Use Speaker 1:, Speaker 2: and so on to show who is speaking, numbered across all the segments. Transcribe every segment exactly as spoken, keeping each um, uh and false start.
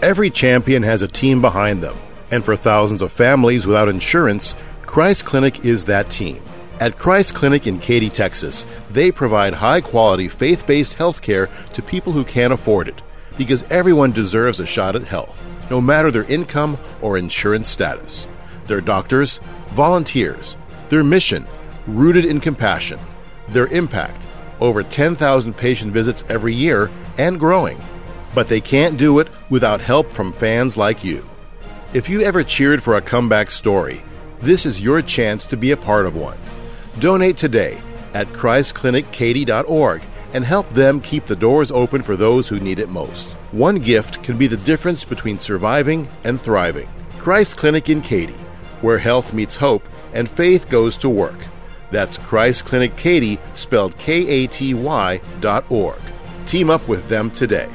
Speaker 1: Every champion has a team behind them, and for thousands of families without insurance, Christ Clinic is that team. At Christ Clinic in Katy, Texas, they provide high-quality, faith-based health care to people who can't afford it, because everyone deserves a shot at health, no matter their income or insurance status. Their doctors, volunteers, their mission, rooted in compassion, their impact, over ten thousand patient visits every year and growing. But they can't do it without help from fans like you. If you ever cheered for a comeback story, this is your chance to be a part of one. Donate today at christ clinic katy dot org and help them keep the doors open for those who need it most. One gift can be the difference between surviving and thriving. Christ Clinic in Katy, where health meets hope and faith goes to work. That's Christ Clinic Katy, spelled K A T Y dot org. Team up with them today.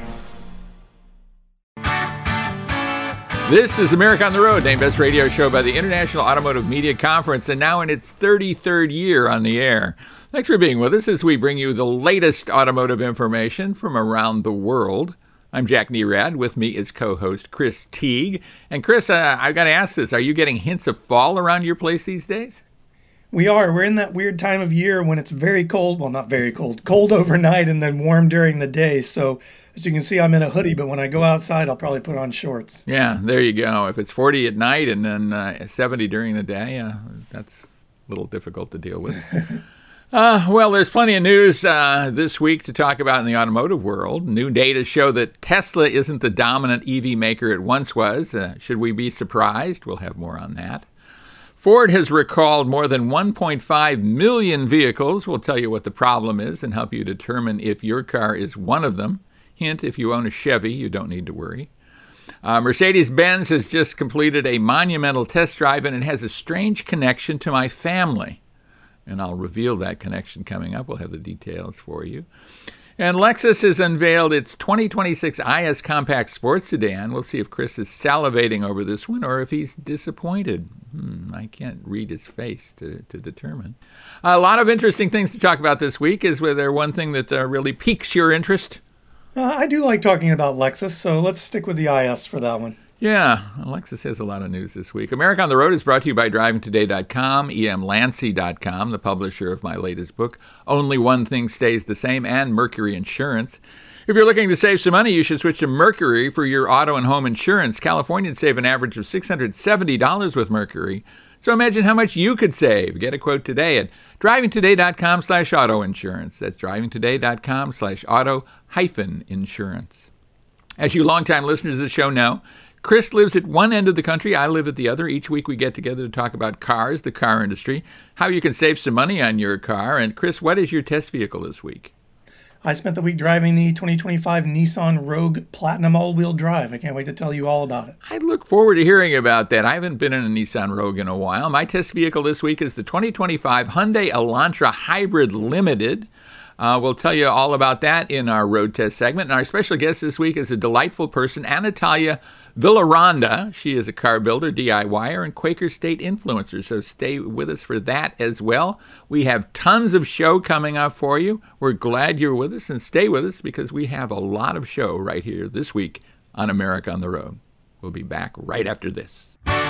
Speaker 2: This is America on the Road, named best radio show by the International Automotive Media Conference, and now in its thirty-third year on the air. Thanks for being with us as we bring you the latest automotive information from around the world. I'm Jack Nerad. With me is co-host Chris Teague. And Chris, uh, I've got to ask this. Are you getting hints of fall around your place these days?
Speaker 3: We are. We're in that weird time of year when it's very cold. Well, not very cold. Cold overnight and then warm during the day. So as you can see, I'm in a hoodie, but when I go outside, I'll probably put on shorts.
Speaker 2: Yeah, there you go. If it's forty at night and then uh, seventy during the day, uh, that's a little difficult to deal with. Uh, well, there's plenty of news uh, this week to talk about in the automotive world. New data show that Tesla isn't the dominant E V maker it once was. Uh, should we be surprised? We'll have more on that. Ford has recalled more than one point five million vehicles. We'll tell you what the problem is and help you determine if your car is one of them. Hint, if you own a Chevy, you don't need to worry. Uh, Mercedes-Benz has just completed a monumental test drive, and it has a strange connection to my family. And I'll reveal that connection coming up. We'll have the details for you. And Lexus has unveiled its twenty twenty-six I S Compact Sports Sedan. We'll see if Chris is salivating over this one or if he's disappointed. Hmm, I can't read his face to, to determine. A lot of interesting things to talk about this week. Is there one thing that uh, really piques your interest?
Speaker 3: Uh, I do like talking about Lexus, so let's stick with the I Fs for that one.
Speaker 2: Yeah, Lexus has a lot of news this week. America on the Road is brought to you by driving today dot com, E M Lancy dot com, the publisher of my latest book, Only One Thing Stays the Same, and Mercury Insurance. If you're looking to save some money, you should switch to Mercury for your auto and home insurance. Californians save an average of six hundred seventy dollars with Mercury. So imagine how much you could save. Get a quote today at driving today dot com slash auto insurance. That's driving today dot com slash auto hyphen insurance. As you longtime listeners of the show know, Chris lives at one end of the country. I live at the other. Each week we get together to talk about cars, the car industry, how you can save some money on your car. And Chris, what is your test vehicle this week?
Speaker 3: I spent the week driving the twenty twenty-five Nissan Rogue Platinum all-wheel drive. I can't wait to tell you all about it.
Speaker 2: I look forward to hearing about that. I haven't been in a Nissan Rogue in a while. My test vehicle this week is the twenty twenty-five Hyundai Elantra Hybrid Limited. Uh, we'll tell you all about that in our road test segment. And our special guest this week is a delightful person, Anatalia Villaronda. She is a car builder, D I Y er, and Quaker State influencer. So stay with us for that as well. We have tons of show coming up for you. We're glad you're with us, and stay with us because we have a lot of show right here this week on America on the Road. We'll be back right after this.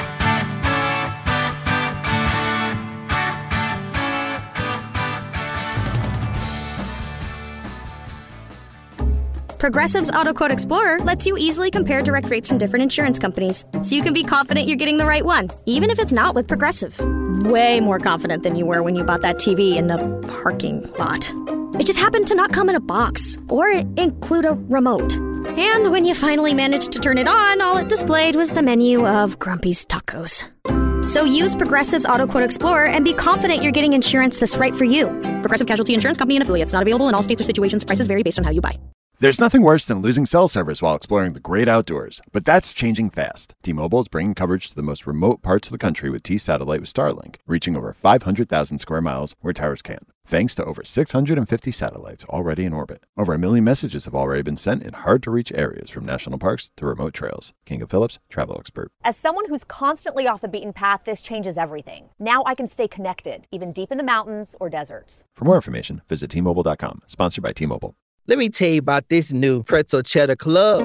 Speaker 4: Progressive's Auto Quote Explorer lets you easily compare direct rates from different insurance companies, so you can be confident you're getting the right one, even if it's not with Progressive. Way more confident than you were when you bought that T V in a parking lot. It just happened to not come in a box or include a remote. And when you finally managed to turn it on, all it displayed was the menu of Grumpy's Tacos. So use Progressive's Auto Quote Explorer and be confident you're getting insurance that's right for you. Progressive Casualty Insurance Company and affiliates. Not available in all states or situations. Prices vary based on how you buy.
Speaker 5: There's nothing worse than losing cell service while exploring the great outdoors, but that's changing fast. T-Mobile is bringing coverage to the most remote parts of the country with T-Satellite with Starlink, reaching over five hundred thousand square miles where towers can, thanks to over six hundred fifty satellites already in orbit. Over a million messages have already been sent in hard-to-reach areas from national parks to remote trails. Kinga Phillips, travel expert.
Speaker 6: As someone who's constantly off the beaten path, this changes everything. Now I can stay connected, even deep in the mountains or deserts.
Speaker 5: For more information, visit T Mobile dot com. Sponsored by T-Mobile.
Speaker 7: Let me tell you about this new pretzel cheddar club.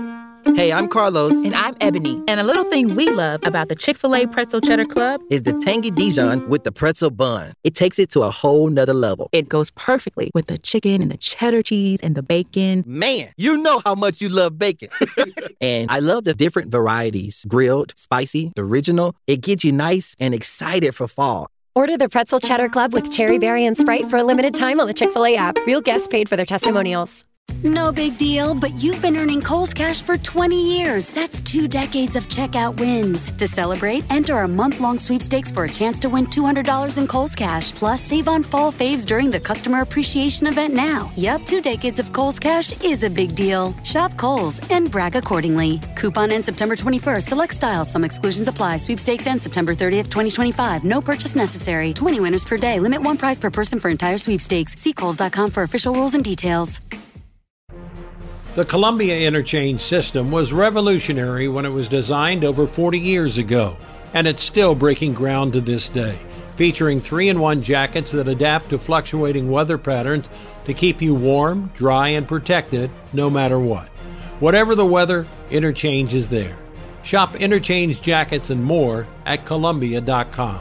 Speaker 7: Hey, I'm Carlos.
Speaker 8: And I'm Ebony. And a little thing we love about the Chick-fil-A Pretzel Cheddar Club
Speaker 7: is the tangy Dijon with the pretzel bun. It takes it to a whole nother level.
Speaker 8: It goes perfectly with the chicken and the cheddar cheese and the bacon.
Speaker 7: Man, you know how much you love bacon. And I love the different varieties. Grilled, spicy, the original. It gets you nice and excited for fall.
Speaker 9: Order the Pretzel Cheddar Club with Cherry Berry and Sprite for a limited time on the Chick-fil-A app. Real guests paid for their testimonials.
Speaker 10: No big deal, but you've been earning Kohl's Cash for twenty years. That's two decades of checkout wins. To celebrate, enter our month-long sweepstakes for a chance to win two hundred dollars in Kohl's Cash. Plus, save on fall faves during the Customer Appreciation Event now. Yup, two decades of Kohl's Cash is a big deal. Shop Kohl's and brag accordingly. Coupon ends September twenty-first. Select styles. Some exclusions apply. Sweepstakes ends September thirtieth, twenty twenty-five. No purchase necessary. twenty winners per day. Limit one prize per person for entire sweepstakes. See Kohls dot com for official rules and details.
Speaker 11: The Columbia Interchange system was revolutionary when it was designed over forty years ago, and it's still breaking ground to this day, featuring three in one jackets that adapt to fluctuating weather patterns to keep you warm, dry, and protected no matter what. Whatever the weather, Interchange is there. Shop Interchange jackets and more at Columbia dot com.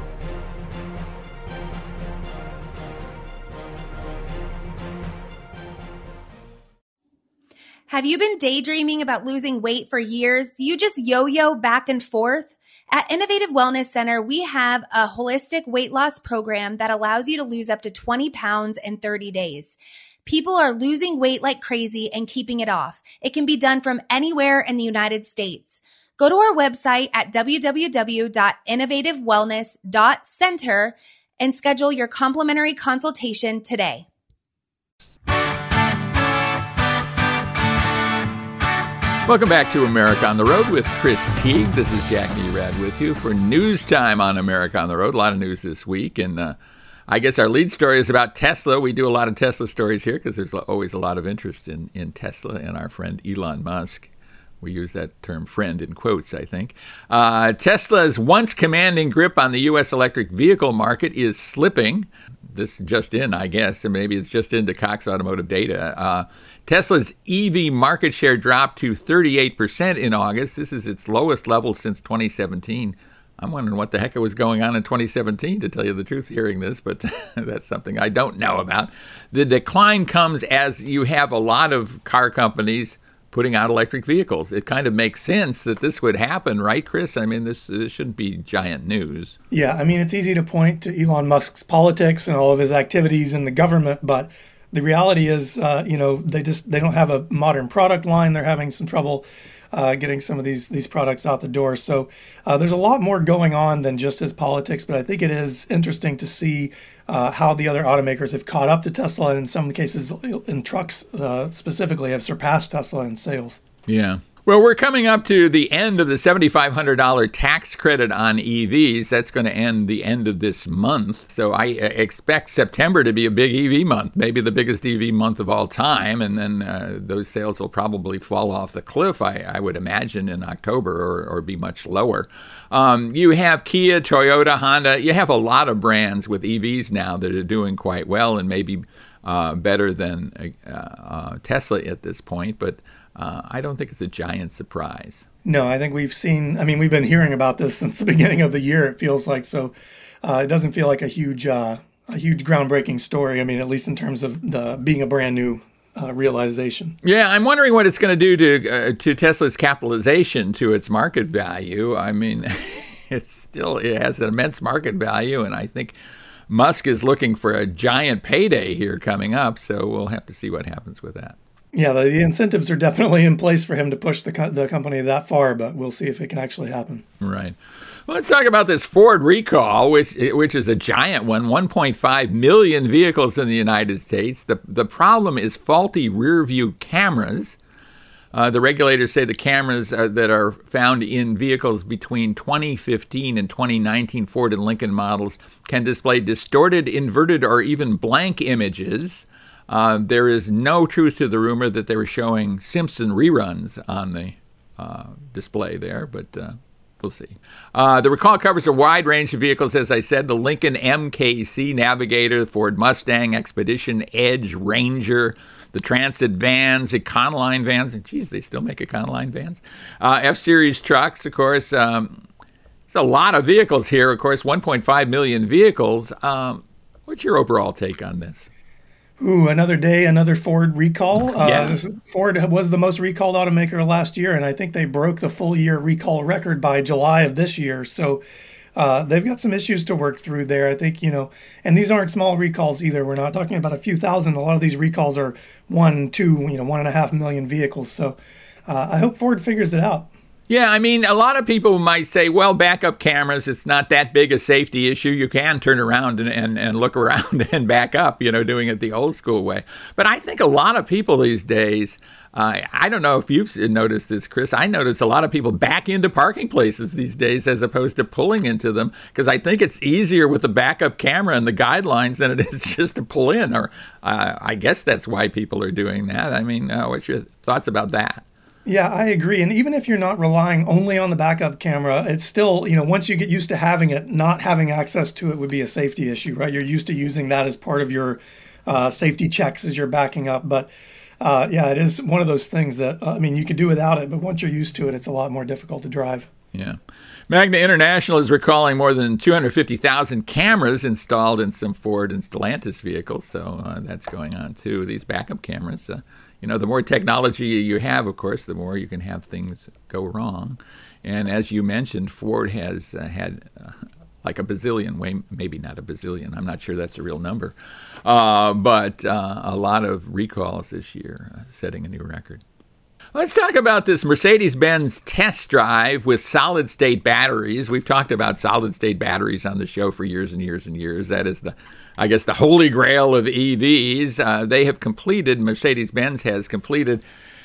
Speaker 12: Have you been daydreaming about losing weight for years? Do you just yo-yo back and forth? At Innovative Wellness Center, we have a holistic weight loss program that allows you to lose up to twenty pounds in thirty days. People are losing weight like crazy and keeping it off. It can be done from anywhere in the United States. Go to our website at w w w dot innovative wellness dot center and schedule your complimentary consultation today.
Speaker 2: Welcome back to America on the Road with Chris Teague. This is Jack Nerad with you for News Time on America on the Road. A lot of news this week, and uh, I guess our lead story is about Tesla. We do a lot of Tesla stories here because there's always a lot of interest in, in Tesla and our friend Elon Musk. We use that term friend in quotes, I think. Uh, Tesla's once commanding grip on the U S electric vehicle market is slipping. This just in, I guess, and maybe it's just into Cox Automotive data. Uh, Tesla's E V market share dropped to thirty-eight percent in August. This is its lowest level since twenty seventeen. I'm wondering what the heck was going on in twenty seventeen, to tell you the truth, hearing this, but that's something I don't know about. The decline comes as you have a lot of car companies putting out electric vehicles. It kind of makes sense that this would happen, right, Chris? I mean, this, this shouldn't be giant news.
Speaker 3: Yeah, I mean, it's easy to point to Elon Musk's politics and all of his activities in the government, but the reality is, uh, you know, they just they don't have a modern product line. They're having some trouble uh, getting some of these these products out the door. So uh, there's a lot more going on than just his politics. But I think it is interesting to see uh, how the other automakers have caught up to Tesla, and in some cases, in trucks uh, specifically, have surpassed Tesla in sales.
Speaker 2: Yeah. Well, we're coming up to the end of the seven thousand five hundred dollars tax credit on E Vs. That's going to end the end of this month. So I expect September to be a big E V month, maybe the biggest E V month of all time. And then uh, those sales will probably fall off the cliff, I, I would imagine, in October or, or be much lower. Um, you have Kia, Toyota, Honda. You have a lot of brands with E Vs now that are doing quite well and maybe uh, better than uh, uh, Tesla at this point. But Uh, I don't think it's a giant surprise.
Speaker 3: No, I think we've seen, I mean, we've been hearing about this since the beginning of the year, it feels like. So uh, it doesn't feel like a huge, uh, a huge groundbreaking story. I mean, at least in terms of the being a brand new uh, realization.
Speaker 2: Yeah, I'm wondering what it's going to do to uh, to Tesla's capitalization, to its market value. I mean, it's still, it has an immense market value, and I think Musk is looking for a giant payday here coming up. So we'll have to see what happens with that.
Speaker 3: Yeah, the, the incentives are definitely in place for him to push the co- the company that far, but we'll see if it can actually happen.
Speaker 2: Right. Well, let's talk about this Ford recall, which which is a giant one, one point five million vehicles in the United States. The, the problem is faulty rear-view cameras. Uh, the regulators say the cameras uh, that are found in vehicles between twenty fifteen and twenty nineteen Ford and Lincoln models can display distorted, inverted, or even blank images. Uh, there is no truth to the rumor that they were showing Simpson reruns on the uh, display there, but uh, We'll see. Uh, the recall covers a wide range of vehicles, as I said, the Lincoln M K C Navigator, the Ford Mustang, Expedition, Edge, Ranger, the Transit vans, Econoline vans. And geez, they still make Econoline vans. Uh, F-Series trucks, of course. Um, there's a lot of vehicles here, of course, one point five million vehicles. Um, what's your overall take on this?
Speaker 3: Ooh, another day, another Ford recall. Uh,
Speaker 2: Yeah.
Speaker 3: this- Ford was the most recalled automaker last year, and I think they broke the full year recall record by July of this year. So uh, they've got some issues to work through there. I think, you know, and these aren't small recalls either. We're not talking about a few thousand. A lot of these recalls are one, two, you know, one and a half million vehicles. So uh, I hope Ford figures it out.
Speaker 2: Yeah, I mean, a lot of people might say, well, backup cameras, it's not that big a safety issue. You can turn around and, and, and look around and back up, you know, doing it the old school way. But I think a lot of people these days, uh, I don't know if you've noticed this, Chris, I notice a lot of people back into parking places these days as opposed to pulling into them, because I think it's easier with the backup camera and the guidelines than it is just to pull in. Or uh, I guess that's why people are doing that. I mean, uh, what's your thoughts about that?
Speaker 3: Yeah, I agree. And even if you're not relying only on the backup camera, it's still, you know, once you get used to having it, not having access to it would be a safety issue, right? You're used to using that as part of your uh, safety checks as you're backing up. But uh, yeah, it is one of those things that, uh, I mean, you could do without it, but once you're used to it, it's a lot more difficult to drive.
Speaker 2: Yeah. Magna International is recalling more than two hundred fifty thousand cameras installed in some Ford and Stellantis vehicles. So uh, that's going on, too, these backup cameras. Uh, you know, the more technology you have, of course, the more you can have things go wrong. And as you mentioned, Ford has uh, had uh, like a bazillion, way, maybe not a bazillion, I'm not sure that's a real number, uh, but uh, a lot of recalls this year, uh, setting a new record. Let's talk about this Mercedes-Benz test drive with solid-state batteries. We've talked about solid-state batteries on the show for years and years and years. That is the, I guess, the holy grail of E Vs. Uh, they have completed, Mercedes-Benz has completed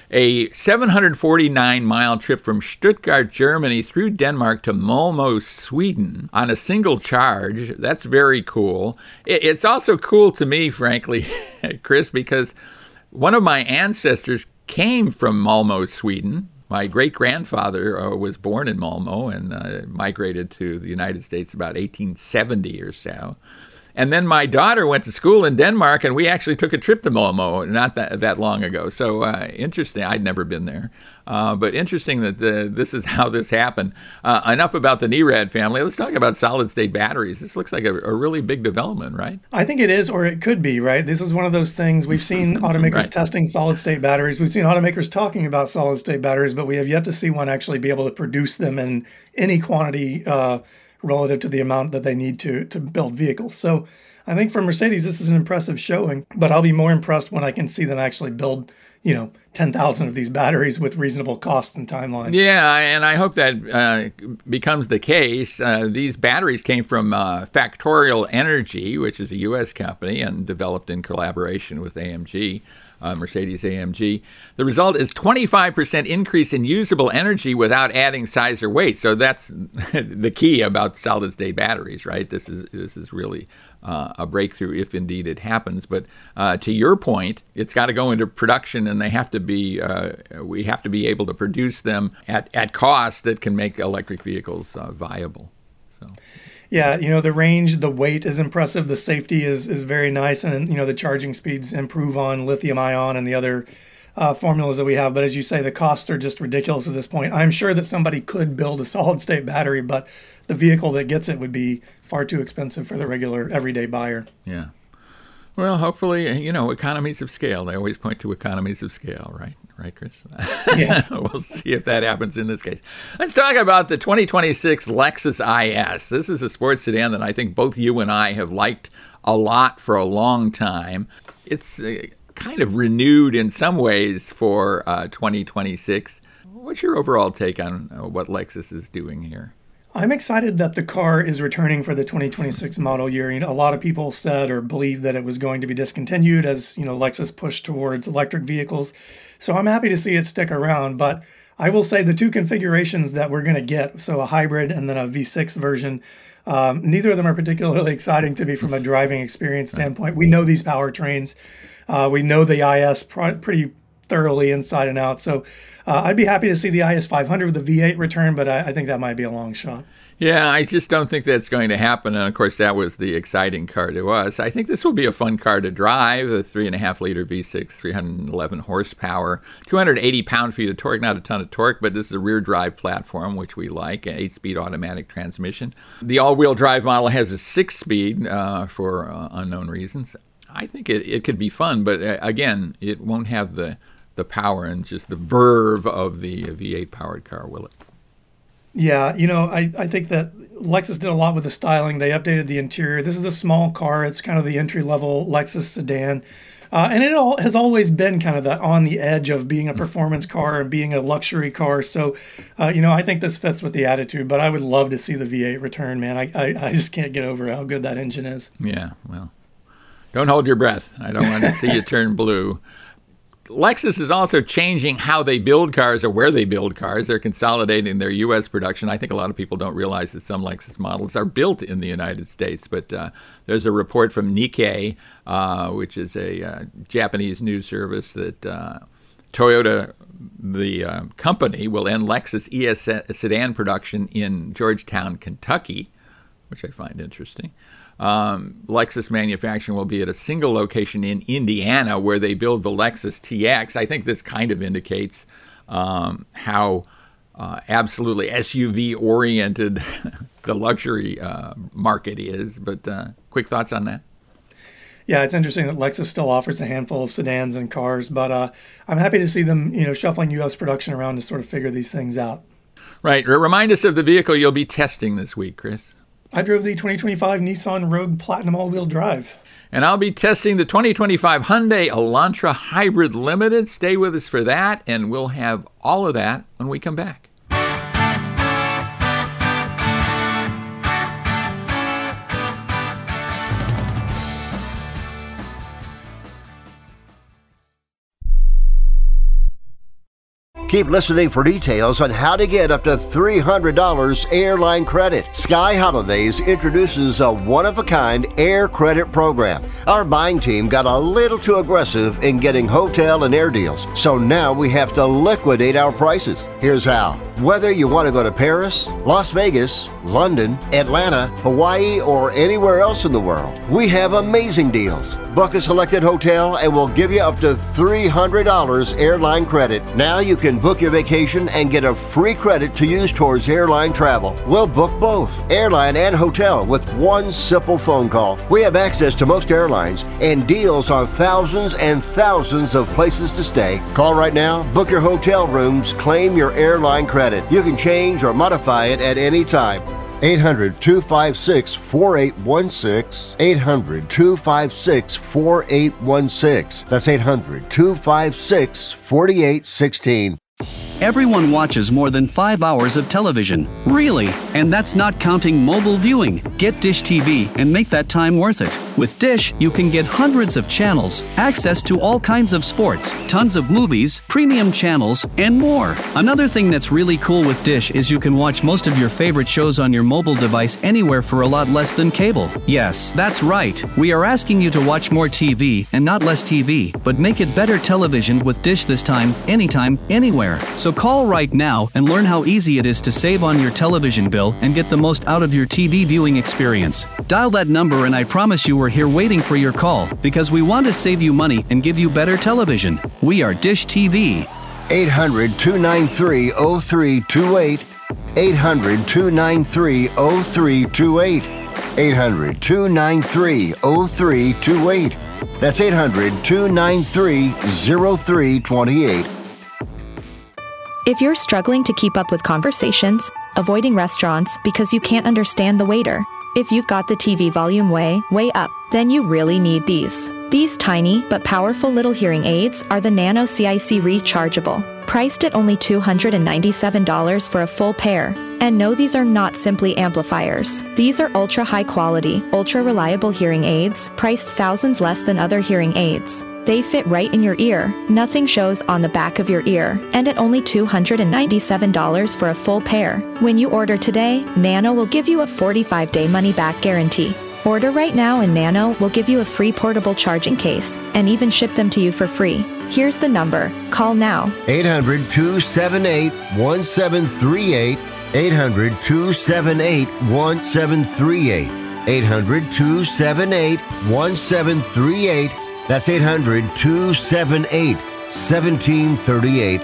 Speaker 2: a seven hundred forty-nine mile trip from Stuttgart, Germany through Denmark to Malmö, Sweden on a single charge. That's very cool. It, it's also cool to me, frankly, Chris, because one of my ancestors came from Malmö, Sweden. My great-grandfather uh, was born in Malmö and uh, migrated to the United States about eighteen seventy or so. And then my daughter went to school in Denmark, and we actually took a trip to Malmö not that, that long ago. So uh, interesting. I'd never been there. Uh, but interesting that the, this is how this happened. Uh, enough about the Nerad family. Let's talk about solid-state batteries. This looks like a, a really big development, right?
Speaker 3: I think it is, or it could be, right? This is one of those things. We've seen automakers right. testing solid-state batteries. We've seen automakers talking about solid-state batteries, but we have yet to see one actually be able to produce them in any quantity uh, relative to the amount that they need to to build vehicles. So I think for Mercedes, this is an impressive showing, but I'll be more impressed when I can see them actually build, you know, ten thousand of these batteries with reasonable costs and timeline.
Speaker 2: Yeah, and I hope that uh, becomes the case. Uh, these batteries came from uh, Factorial Energy, which is a U S company and developed in collaboration with A M G. Uh, Mercedes A M G. The result is twenty-five percent increase in usable energy without adding size or weight. So that's the key about solid-state batteries, right? This is this is really uh, a breakthrough if indeed it happens. But uh, to your point, it's got to go into production, and they have to be uh, we have to be able to produce them at at costs that can make electric vehicles uh, viable. So.
Speaker 3: Yeah, you know, the range, the weight is impressive. The safety is is very nice. And, you know, the charging speeds improve on lithium ion and the other uh, formulas that we have. But as you say, the costs are just ridiculous at this point. I'm sure that somebody could build a solid state battery, but the vehicle that gets it would be far too expensive for the regular everyday buyer.
Speaker 2: Yeah. Well, hopefully, you know, economies of scale. They always point to economies of scale, right? Right, Chris?
Speaker 3: Yeah.
Speaker 2: We'll see if that happens in this case. Let's talk about the twenty twenty-six Lexus I S. This is a sports sedan that I think both you and I have liked a lot for a long time. It's uh, kind of renewed in some ways for uh, twenty twenty-six. What's your overall take on uh, what Lexus is doing here?
Speaker 3: I'm excited that the car is returning for the twenty twenty-six model year. You know, a lot of people said or believed that it was going to be discontinued as, you know, Lexus pushed towards electric vehicles. So I'm happy to see it stick around. But I will say the two configurations that we're going to get, so a hybrid and then a V six version, um, neither of them are particularly exciting to me from a driving experience standpoint. We know these powertrains. Uh, we know the I S pr- pretty thoroughly inside and out. So uh, I'd be happy to see the I S five hundred with the V eight return, but I, I think that might be a long shot.
Speaker 2: Yeah, I just don't think that's going to happen. And of course, that was the exciting car to us. I think this will be a fun car to drive. A three and a half liter V six, three hundred eleven horsepower, two hundred eighty pound feet of torque. Not a ton of torque, but this is a rear drive platform, which we like. An eight speed automatic transmission. The all wheel drive model has a six speed uh, for uh, unknown reasons. I think it, it could be fun, but uh, again, it won't have the the power and just the verve of the V eight powered car, will it?
Speaker 3: Yeah, you know, I, I think that Lexus did a lot with the styling. They updated the interior. This is a small car. It's kind of the entry-level Lexus sedan. Uh, and it all has always been kind of that on the edge of being a performance car and being a luxury car. So, uh, you know, I think this fits with the attitude. But I would love to see the V eight return, man. I, I, I just can't get over how good that engine is.
Speaker 2: Yeah, well, don't hold your breath. I don't want to see you turn blue. Lexus is also changing how they build cars or where they build cars. They're consolidating their U S production. I think a lot of people don't realize that some Lexus models are built in the United States. But uh, there's a report from Nikkei, uh, which is a uh, Japanese news service, that uh, Toyota, the uh, company, will end Lexus E S sedan production in Georgetown, Kentucky, which I find interesting. Um, Lexus manufacturing will be at a single location in Indiana where they build the Lexus T X. I think this kind of indicates um, how uh, absolutely S U V-oriented the luxury uh, market is. But uh, quick thoughts on that?
Speaker 3: Yeah, it's interesting that Lexus still offers a handful of sedans and cars, but uh, I'm happy to see them, you know, shuffling U S production around to sort of figure these things out.
Speaker 2: Right. Remind us of the vehicle you'll be testing this week, Chris.
Speaker 3: I drove the twenty twenty-five Nissan Rogue Platinum all-wheel drive.
Speaker 2: And I'll be testing the twenty twenty-five Hyundai Elantra Hybrid Limited. Stay with us for that, and we'll have all of that when we come back.
Speaker 13: Keep listening for details on how to get up to three hundred dollars airline credit. Sky Holidays introduces a one-of-a-kind air credit program. Our buying team got a little too aggressive in getting hotel and air deals, so now we have to liquidate our prices. Here's how. Whether you want to go to Paris, Las Vegas, London, Atlanta, Hawaii, or anywhere else in the world, we have amazing deals. Book a selected hotel and we'll give you up to three hundred dollars airline credit. Now you can book your vacation and get a free credit to use towards airline travel. We'll book both, airline and hotel, with one simple phone call. We have access to most airlines and deals on thousands and thousands of places to stay. Call right now, book your hotel rooms, claim your airline credit. You can change or modify it at any time. eight hundred, two five six, four eight one six. eight hundred, two five six, four eight one six. That's eight hundred, two five six, four eight one six.
Speaker 14: Everyone watches more than five hours of television. Really? And that's not counting mobile viewing. Get Dish T V and make that time worth it. With Dish, you can get hundreds of channels, access to all kinds of sports, tons of movies, premium channels, and more. Another thing that's really cool with Dish is you can watch most of your favorite shows on your mobile device anywhere for a lot less than cable. Yes, that's right. We are asking you to watch more T V and not less T V, but make it better television with Dish this time, anytime, anywhere. So call right now and learn how easy it is to save on your television bill and get the most out of your T V viewing experience. Dial that number and I promise you we're here waiting for your call because we want to save you money and give you better television. We are Dish T V.
Speaker 13: eight hundred, two nine three, oh three two eight. eight hundred, two nine three, oh three two eight. eight hundred, two nine three, oh three two eight. That's eight hundred, two nine three, oh three two eight.
Speaker 15: If you're struggling to keep up with conversations, avoiding restaurants because you can't understand the waiter, if you've got the T V volume way, way up, then you really need these. These tiny but powerful little hearing aids are the Nano C I C Rechargeable, priced at only two hundred ninety-seven dollars for a full pair. And no, these are not simply amplifiers. These are ultra high quality, ultra reliable hearing aids, priced thousands less than other hearing aids. They fit right in your ear, nothing shows on the back of your ear, and at only two hundred ninety-seven dollars for a full pair. When you order today, Nano will give you a forty-five day money-back guarantee. Order right now and Nano will give you a free portable charging case and even ship them to you for free. Here's the number. Call now.
Speaker 13: eight hundred, two seven eight, one seven three eight. eight hundred, two seven eight, one seven three eight. eight hundred, two seven eight, one seven three eight. That's eight hundred, two seven eight, one seven three eight.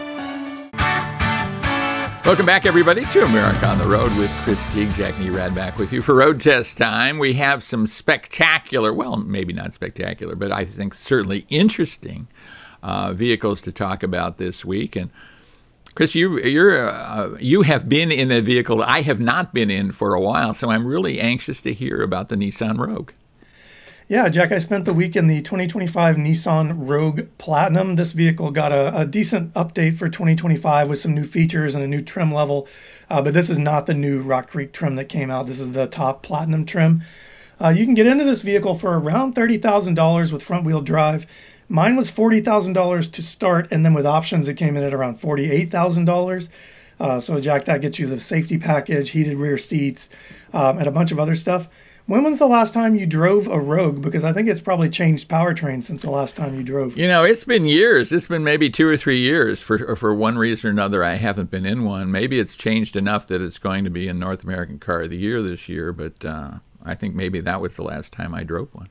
Speaker 2: Welcome back, everybody, to America on the Road with Chris Teague. Jack Nerad back with you for Road Test Time. We have some spectacular, well, maybe not spectacular, but I think certainly interesting uh, vehicles to talk about this week. And Chris, you you're uh, you have been in a vehicle I have not been in for a while, so I'm really anxious to hear about the Nissan Rogue.
Speaker 3: Yeah, Jack, I spent the week in the twenty twenty-five Nissan Rogue Platinum. This vehicle got a, a decent update for twenty twenty-five with some new features and a new trim level. Uh, but this is not the new Rock Creek trim that came out. This is the top Platinum trim. Uh, you can get into this vehicle for around thirty thousand dollars with front-wheel drive. Mine was forty thousand dollars to start, and then with options, it came in at around forty-eight thousand dollars. Uh, so, Jack, that gets you the safety package, heated rear seats, um, and a bunch of other stuff. When was the last time you drove a Rogue? Because I think it's probably changed powertrain since the last time you drove.
Speaker 2: You know, it's been years. It's been maybe two or three years. For for one reason or another, I haven't been in one. Maybe it's changed enough that it's going to be in North American Car of the Year this year. But uh, I think maybe that was the last time I drove one.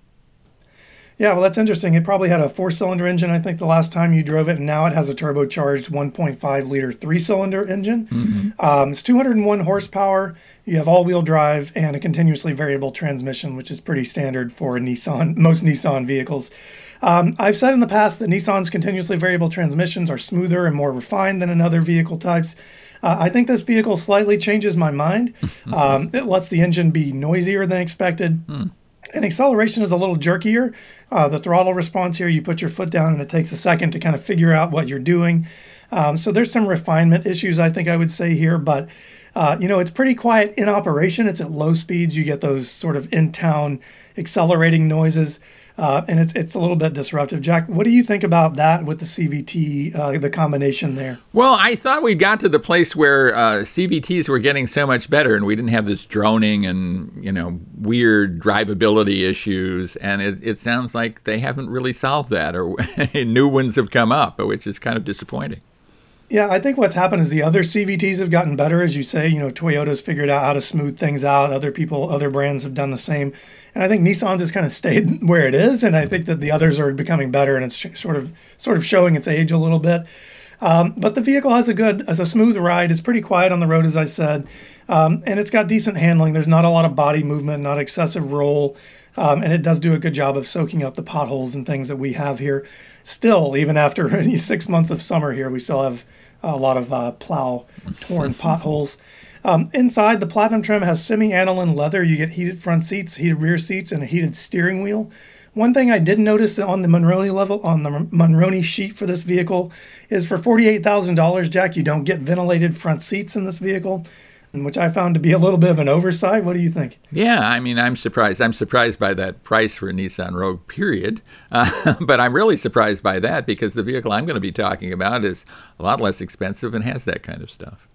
Speaker 3: Yeah, well, that's interesting. It probably had a four-cylinder engine, I think, the last time you drove it, and now it has a turbocharged one point five liter three-cylinder engine. Mm-hmm. Um, it's two hundred one horsepower. You have all-wheel drive and a continuously variable transmission, which is pretty standard for a Nissan, most Nissan vehicles. Um, I've said in the past that Nissan's continuously variable transmissions are smoother and more refined than in other vehicle types. Uh, I think this vehicle slightly changes my mind. Um, it lets the engine be noisier than expected. Mm. And acceleration is a little jerkier. Uh, the throttle response here, you put your foot down and it takes a second to kind of figure out what you're doing. Um, so there's some refinement issues, I think I would say here. But, uh, you know, it's pretty quiet in operation. It's at low speeds. You get those sort of in-town accelerating noises. Uh, and it's it's a little bit disruptive. Jack, what do you think about that with the C V T, uh, the combination there?
Speaker 2: Well, I thought we got to the place where uh, C V Ts were getting so much better and we didn't have this droning and, you know, weird drivability issues. And it, it sounds like they haven't really solved that, or new ones have come up, which is kind of disappointing.
Speaker 3: Yeah, I think what's happened is the other C V Ts have gotten better, as you say. You know, Toyota's figured out how to smooth things out. Other people, other brands have done the same. And I think Nissan's has kind of stayed where it is, and I think that the others are becoming better, and it's sort of sort of showing its age a little bit. Um, but the vehicle has a good, as a smooth ride. It's pretty quiet on the road, as I said, um, and it's got decent handling. There's not a lot of body movement, not excessive roll, um, and it does do a good job of soaking up the potholes and things that we have here. Still, even after six months of summer here, we still have a lot of uh, plow-torn potholes. Um, inside, the Platinum trim has semi-aniline leather. You get heated front seats, heated rear seats, and a heated steering wheel. One thing I did notice on the Monroney level, on the Monroney sheet for this vehicle, is for forty-eight thousand dollars, Jack, you don't get ventilated front seats in this vehicle, which I found to be a little bit of an oversight. What do you think?
Speaker 2: Yeah, I mean, I'm surprised. I'm surprised by that price for a Nissan Rogue, period. Uh, but I'm really surprised by that because the vehicle I'm going to be talking about is a lot less expensive and has that kind of stuff.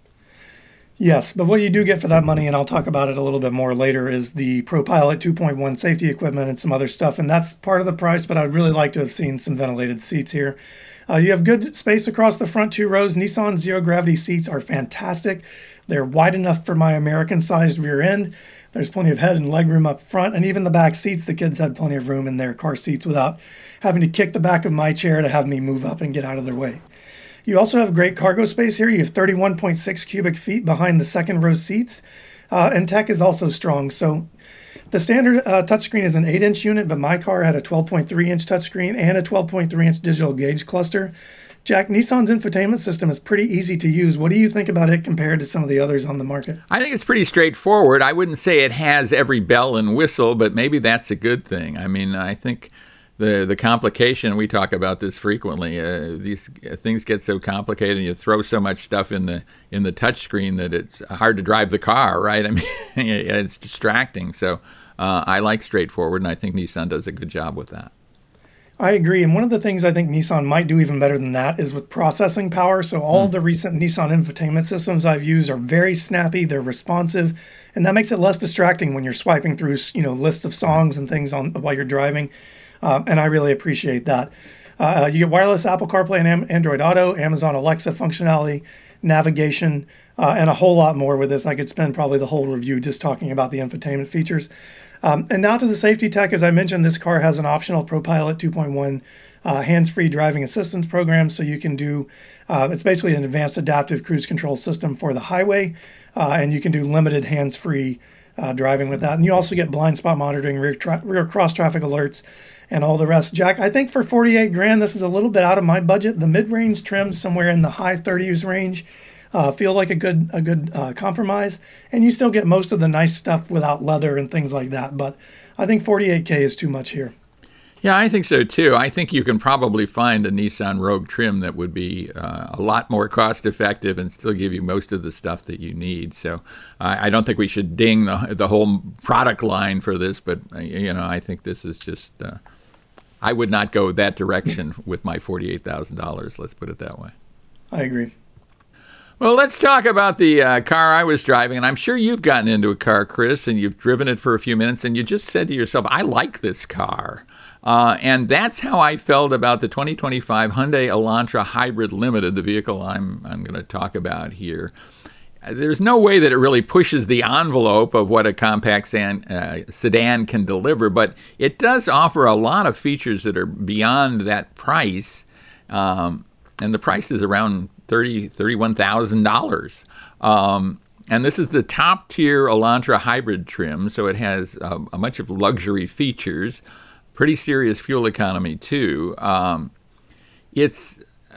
Speaker 3: Yes, but what you do get for that money, and I'll talk about it a little bit more later, is the ProPilot two point one safety equipment and some other stuff, and that's part of the price, but I'd really like to have seen some ventilated seats here. Uh, you have good space across the front two rows. Nissan zero-gravity seats are fantastic. They're wide enough for my American-sized rear end. There's plenty of head and leg room up front, and even the back seats, the kids had plenty of room in their car seats without having to kick the back of my chair to have me move up and get out of their way. You also have great cargo space here. You have thirty-one point six cubic feet behind the second row seats, uh, and tech is also strong. So the standard uh, touchscreen is an eight inch unit, but my car had a twelve point three inch touchscreen and a twelve point three inch digital gauge cluster. Jack, Nissan's infotainment system is pretty easy to use. What do you think about it compared to some of the others on the market?
Speaker 2: I think it's pretty straightforward. I wouldn't say it has every bell and whistle, but maybe that's a good thing. I mean, I think the the complication, we talk about this frequently, uh, these things get so complicated and you throw so much stuff in the in the touchscreen that it's hard to drive the car, right? I mean, it's distracting. So uh, I like straightforward, and I think Nissan does a good job with that.
Speaker 3: I agree. And one of the things I think Nissan might do even better than that is with processing power. So all mm. the recent Nissan infotainment systems I've used are very snappy. They're responsive. And that makes it less distracting when you're swiping through, you know, lists of songs and things on while you're driving. Uh, and I really appreciate that. Uh, you get wireless Apple CarPlay and Am- Android Auto, Amazon Alexa functionality, navigation, uh, and a whole lot more with this. I could spend probably the whole review just talking about the infotainment features. Um, and now to the safety tech. As I mentioned, this car has an optional ProPilot two point one uh, hands-free driving assistance program. So you can do, uh, it's basically an advanced adaptive cruise control system for the highway. Uh, and you can do limited hands-free uh, driving with that. And you also get blind spot monitoring, rear, tra- rear cross-traffic alerts, and all the rest. Jack, I think for forty-eight grand, this is a little bit out of my budget. The mid-range trims somewhere in the high thirties range uh, feel like a good a good uh, compromise. And you still get most of the nice stuff without leather and things like that. But I think forty-eight K is too much here.
Speaker 2: Yeah, I think so too. I think you can probably find a Nissan Rogue trim that would be uh, a lot more cost effective and still give you most of the stuff that you need. So uh, I don't think we should ding the the whole product line for this, but uh, you know, I think this is just. Uh, I would not go that direction with my forty-eight thousand dollars. Let's put it that way.
Speaker 3: I agree.
Speaker 2: Well, let's talk about the uh, car I was driving. And I'm sure you've gotten into a car, Chris, and you've driven it for a few minutes, and you just said to yourself, I like this car. Uh, and that's how I felt about the twenty twenty-five Hyundai Elantra Hybrid Limited, the vehicle I'm, I'm going to talk about here. There's no way that it really pushes the envelope of what a compact sedan, uh, sedan can deliver, but it does offer a lot of features that are beyond that price, um, and the price is around thirty thousand dollars, thirty-one thousand dollars. Um, and this is the top-tier Elantra hybrid trim, so it has uh, a bunch of luxury features, pretty serious fuel economy, too. Um, it's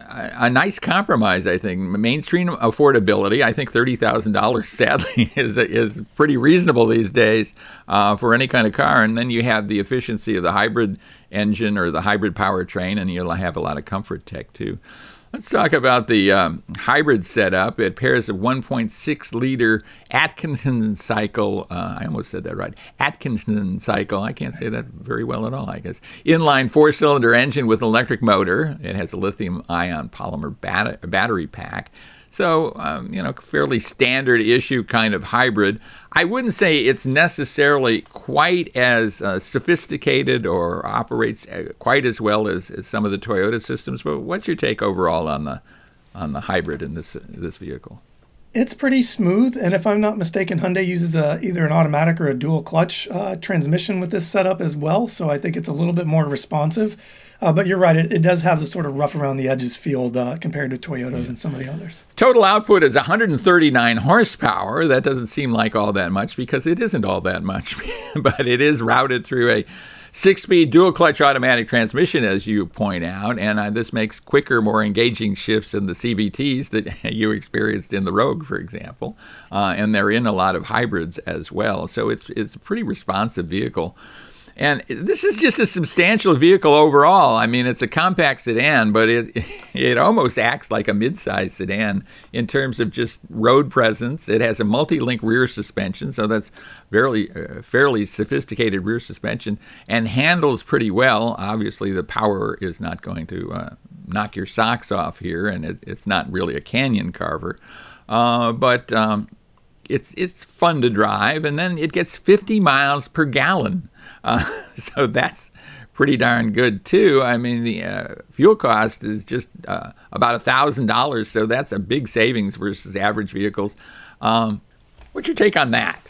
Speaker 2: a nice compromise, I think. Mainstream affordability, I think thirty thousand dollars, sadly, is is pretty reasonable these days uh, for any kind of car. And then you have the efficiency of the hybrid engine or the hybrid powertrain, and you'll have a lot of comfort tech, too. Let's talk about the um, hybrid setup. It pairs a one point six liter Atkinson cycle. Uh, I almost said that right. Atkinson cycle. I can't say that very well at all, I guess. Inline four-cylinder engine with electric motor. It has a lithium-ion polymer bat- battery pack. So, um, you know, fairly standard issue kind of hybrid. I wouldn't say it's necessarily quite as uh, sophisticated or operates quite as well as, as some of the Toyota systems. But what's your take overall on the on the hybrid in this this vehicle?
Speaker 3: It's pretty smooth, and if I'm not mistaken, Hyundai uses a, either an automatic or a dual clutch uh, transmission with this setup as well. So I think it's a little bit more responsive. Uh, but you're right, it, it does have the sort of rough around the edges feel uh, compared to Toyotas yeah. and some of the others.
Speaker 2: Total output is one hundred thirty-nine horsepower. That doesn't seem like all that much because it isn't all that much, but it is routed through a six-speed dual-clutch automatic transmission, as you point out, and uh, this makes quicker, more engaging shifts in the C V Ts that you experienced in the Rogue, for example, uh, and they're in a lot of hybrids as well. So it's it's a pretty responsive vehicle. And this is just a substantial vehicle overall. I mean, it's a compact sedan, but it it almost acts like a midsize sedan in terms of just road presence. It has a multi-link rear suspension, so that's fairly, uh, fairly sophisticated rear suspension, and handles pretty well. Obviously, the power is not going to uh, knock your socks off here, and it, it's not really a canyon carver. Uh, but um, it's it's fun to drive, and then it gets fifty miles per gallon. Uh, so that's pretty darn good, too. I mean, the uh, fuel cost is just uh, about one thousand dollars, so that's a big savings versus average vehicles. Um, what's your take on that?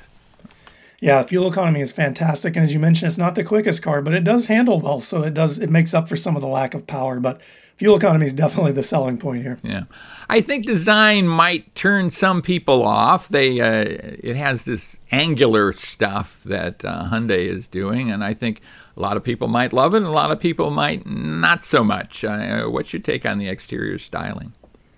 Speaker 3: Yeah, fuel economy is fantastic. And as you mentioned, it's not the quickest car, but it does handle well. So it does it makes up for some of the lack of power. But fuel economy is definitely the selling point here.
Speaker 2: Yeah. I think design might turn some people off. They uh, it has this angular stuff that uh, Hyundai is doing, and I think a lot of people might love it, and a lot of people might not so much. Uh, what's your take on the exterior styling?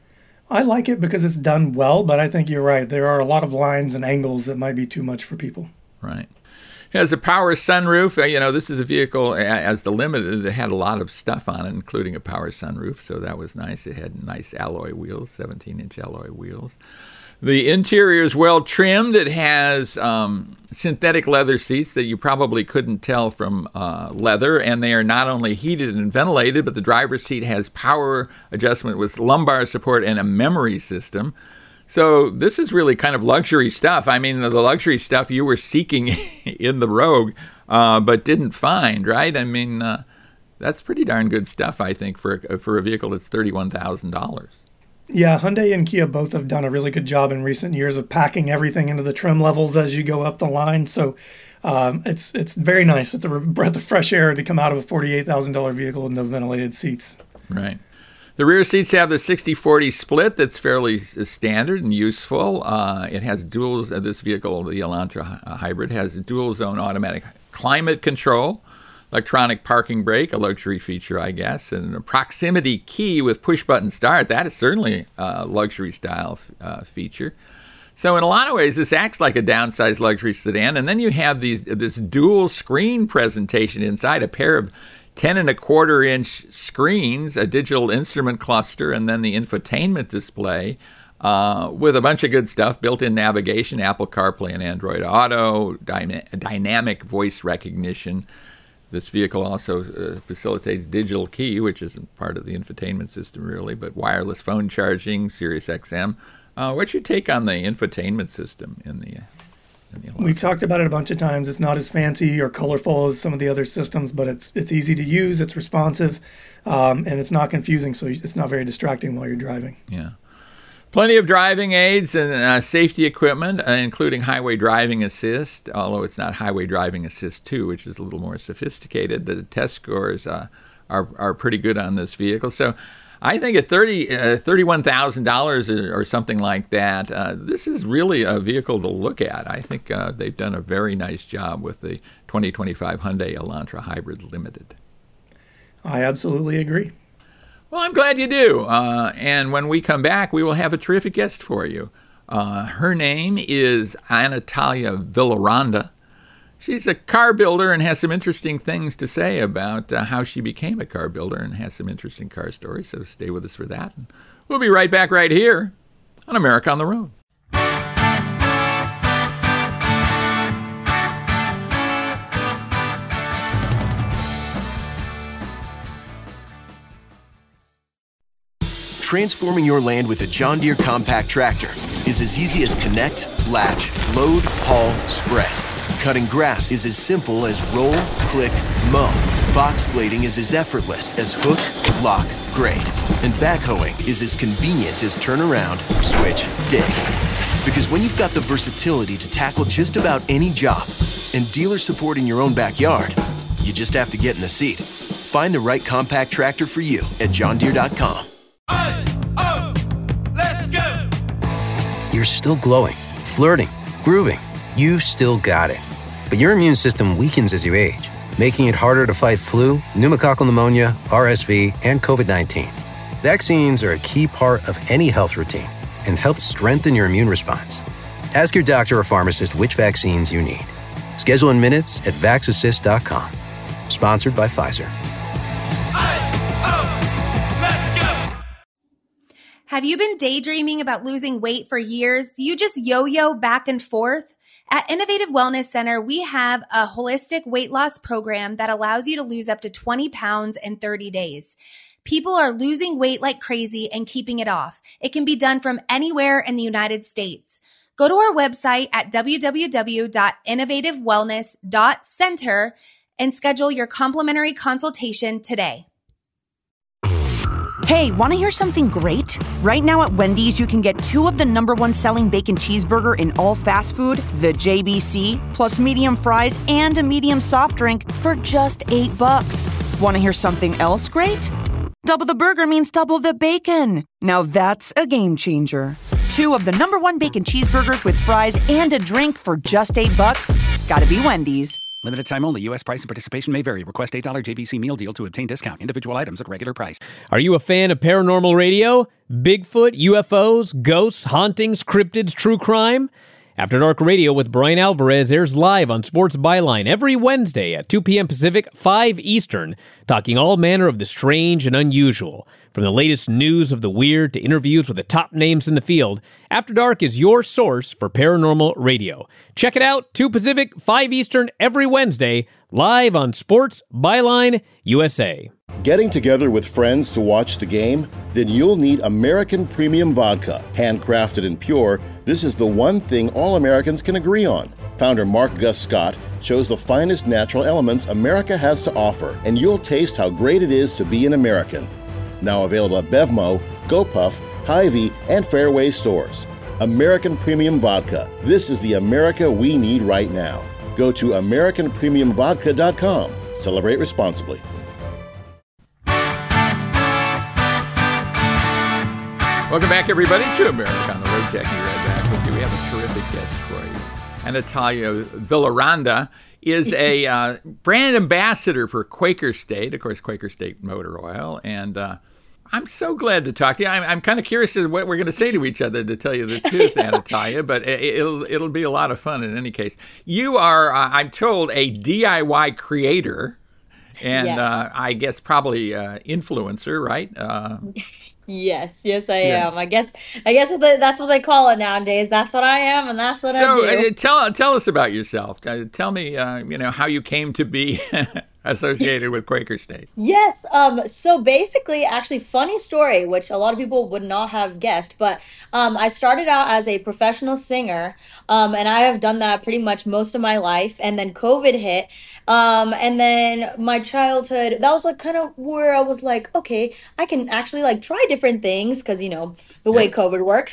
Speaker 3: I like it because it's done well, but I think you're right. There are a lot of lines and angles that might be too much for people.
Speaker 2: Right. has a power sunroof. Uh, you know, this is a vehicle, as the Limited, that had a lot of stuff on it, including a power sunroof, so that was nice. It had nice alloy wheels, seventeen-inch alloy wheels. The interior is well trimmed. It has um, synthetic leather seats that you probably couldn't tell from uh, leather, and they are not only heated and ventilated, but the driver's seat has power adjustment with lumbar support and a memory system. So this is really kind of luxury stuff. I mean, the luxury stuff you were seeking in the Rogue, uh, but didn't find, right? I mean, uh, that's pretty darn good stuff, I think, for a, for a vehicle that's thirty-one thousand dollars.
Speaker 3: Yeah, Hyundai and Kia both have done a really good job in recent years of packing everything into the trim levels as you go up the line. So um, it's it's very nice. It's a breath of fresh air to come out of a forty-eight thousand dollars vehicle with no ventilated seats.
Speaker 2: Right. The rear seats have the sixty forty split that's fairly standard and useful. Uh, it has dual, uh, this vehicle, the Elantra Hybrid, has dual zone automatic climate control, electronic parking brake, a luxury feature, I guess, and a proximity key with push-button start. That is certainly a luxury style uh, feature. So in a lot of ways, this acts like a downsized luxury sedan. And then you have these this dual screen presentation inside, a pair of ten and a quarter inch screens, a digital instrument cluster, and then the infotainment display uh, with a bunch of good stuff, built-in navigation, Apple CarPlay and Android Auto, dyna- dynamic voice recognition. This vehicle also uh, facilitates digital key, which isn't part of the infotainment system really, but wireless phone charging, Sirius X M. Uh, what's your take on the infotainment system in the, in the
Speaker 3: We've talked about it a bunch of times. It's not as fancy or colorful as some of the other systems, but it's it's easy to use, it's responsive, um, and it's not confusing, so it's not very distracting while you're driving.
Speaker 2: Yeah. Plenty of driving aids and uh, safety equipment, uh, including highway driving assist, although it's not highway driving assist two, which is a little more sophisticated. The test scores uh, are are pretty good on this vehicle. So I think at thirty, uh, thirty-one thousand dollars or, or something like that, uh, this is really a vehicle to look at. I think uh, they've done a very nice job with the twenty twenty-five Hyundai Elantra Hybrid Limited.
Speaker 3: I absolutely agree.
Speaker 2: Well, I'm glad you do. Uh, and when we come back, we will have a terrific guest for you. Uh, her name is Anatalia Villaronda. She's a car builder and has some interesting things to say about uh, how she became a car builder and has some interesting car stories. So stay with us for that. And we'll be right back right here on America on the Road.
Speaker 16: Transforming your land with a John Deere compact tractor is as easy as connect, latch, load, haul, spread. Cutting grass is as simple as roll, click, mow. Box blading is as effortless as hook, lock, grade. And backhoeing is as convenient as turn around, switch, dig. Because when you've got the versatility to tackle just about any job and dealer support in your own backyard, you just have to get in the seat. Find the right compact tractor for you at john deere dot com.
Speaker 17: You're still glowing, flirting, grooving. You've still got it. But your immune system weakens as you age, making it harder to fight flu, pneumococcal pneumonia, R S V, and covid nineteen. Vaccines are a key part of any health routine and help strengthen your immune response. Ask your doctor or pharmacist which vaccines you need. Schedule in minutes at vax assist dot com. Sponsored by Pfizer.
Speaker 12: Have you been daydreaming about losing weight for years? Do you just yo-yo back and forth? At Innovative Wellness Center, we have a holistic weight loss program that allows you to lose up to twenty pounds in thirty days. People are losing weight like crazy and keeping it off. It can be done from anywhere in the United States. Go to our website at w w w dot innovative wellness dot center and schedule your complimentary consultation today.
Speaker 18: Hey, want to hear something great? Right now at Wendy's, you can get two of the number one selling bacon cheeseburger in all fast food, the J B C, plus medium fries and a medium soft drink for just eight bucks. Want to hear something else great? Double the burger means double the bacon. Now that's a game changer. Two of the number one bacon cheeseburgers with fries and a drink for just eight bucks. Gotta be Wendy's.
Speaker 19: Limited time only. U S price and participation may vary. Request eight dollars J B C meal deal to obtain discount. Individual items at regular price.
Speaker 20: Are you a fan of paranormal radio? Bigfoot, U F Os, ghosts, hauntings, cryptids, true crime? After Dark Radio with Brian Alvarez airs live on Sports Byline every Wednesday at two p.m. Pacific, five Eastern, talking all manner of the strange and unusual. From the latest news of the weird to interviews with the top names in the field, After Dark is your source for paranormal radio. Check it out, two Pacific, five Eastern, every Wednesday, live on Sports Byline U S A.
Speaker 1: Getting together with friends to watch the game? Then you'll need American Premium Vodka. Handcrafted and pure, this is the one thing all Americans can agree on. Founder Mark Gus Scott chose the finest natural elements America has to offer, and you'll taste how great it is to be an American. Now available at Bevmo, GoPuff, Hy-Vee, and Fairway stores. American Premium Vodka. This is the America we need right now. Go to American Premium Vodka dot com. Celebrate responsibly.
Speaker 2: Welcome back, everybody, to America on the Road. Jackie right back with you. We have a terrific guest for you. And Natalia Villaranda is a uh, brand ambassador for Quaker State, of course, Quaker State Motor Oil. And uh, I'm so glad to talk to you. I'm, I'm kind of curious as to what we're going to say to each other, to tell you the truth, Natalia, but it, it'll, it'll be a lot of fun in any case. You are, uh, I'm told, a D I Y creator and yes. uh, I guess probably uh, influencer, right? Uh,
Speaker 21: Yes, yes, I
Speaker 2: Yeah.
Speaker 21: am. I guess, I guess what they, that's what they call it nowadays. That's what I am, and that's what
Speaker 2: so
Speaker 21: I do.
Speaker 2: uh, tell tell us about yourself. Uh, tell me, uh, you know, how you came to be associated with Quaker State.
Speaker 21: Yes. Um. So basically, actually, funny story, which a lot of people would not have guessed, but um, I started out as a professional singer, um, and I have done that pretty much most of my life. And then COVID hit, um, and then my childhood. That was like kind of where I was like, okay, I can actually like try different things because you know the way COVID works.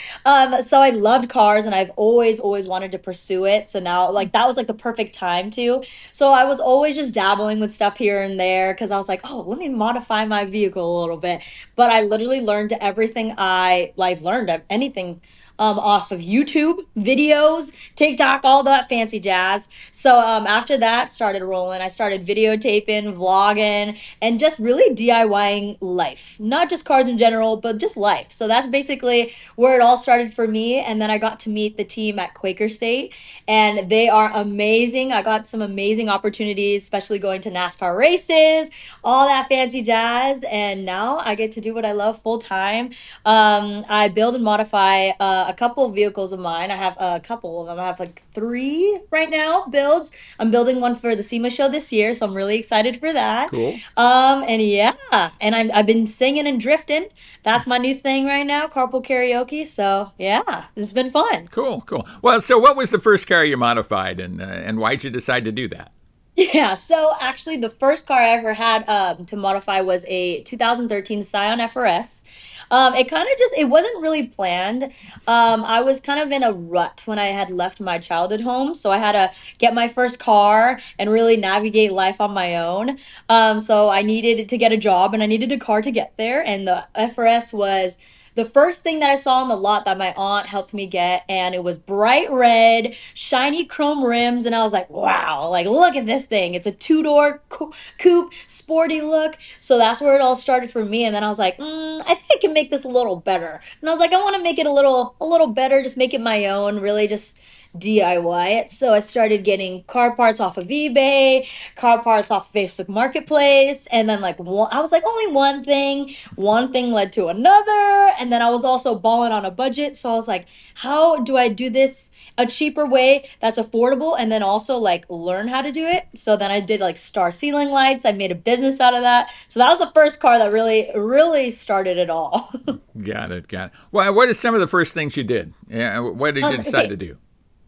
Speaker 21: um. So I loved cars, and I've always, always wanted to pursue it. So now, like that was like the perfect time to. So I was always just dabbling with stuff here and there because I was like, oh, let me modify my vehicle a little bit. But I literally learned everything I like learned anything um, off of YouTube videos, TikTok, all that fancy jazz. So um, after that started rolling, I started videotaping, vlogging, and just really DIYing life. Not just cars in general, but just life. So that's basically where it all started for me. And then I got to meet the team at Quaker State, and they are amazing. I got some amazing opportunities, especially going to NASCAR races, all that fancy jazz. And now I get to do what I love full time. Um, I build and modify uh, a couple of vehicles of mine. I have a couple of them. I have like three right now builds. I'm building one for the SEMA show this year, so I'm really excited for that.
Speaker 2: Cool.
Speaker 21: Um, and yeah, and I'm, I've been singing and drifting. That's my new thing right now, carpool karaoke. So yeah, it's been fun.
Speaker 2: Cool, cool. Well, so what was the first car you modified, and uh, and why'd you decide to do that?
Speaker 21: Yeah, so actually the first car I ever had um, to modify was a two thousand thirteen Scion F R S. Um, it kind of just, it wasn't really planned. Um, I was kind of in a rut when I had left my childhood home. So I had to get my first car and really navigate life on my own. Um, so I needed to get a job and I needed a car to get there. And the F R S was the first thing that I saw on the lot that my aunt helped me get, and it was bright red, shiny chrome rims, and I was like, wow, like, look at this thing. It's a two-door co- coupe, sporty look. So that's where it all started for me, and then I was like, mm, I think I can make this a little better. And I was like, I want to make it a little, a little better, just make it my own, really just D I Y it. So I started getting car parts off of eBay, car parts off of Facebook Marketplace, and then like one, I was like only one thing, one thing led to another, and then I was also balling on a budget. So I was like, how do I do this a cheaper way that's affordable and then also like learn how to do it? So then I did like star ceiling lights. I made a business out of that. So that was the first car that really, really started it all.
Speaker 2: Got it, got it. Well, what are some of the first things you did? Yeah, what did you
Speaker 21: Um,
Speaker 2: decide
Speaker 21: okay.
Speaker 2: to do?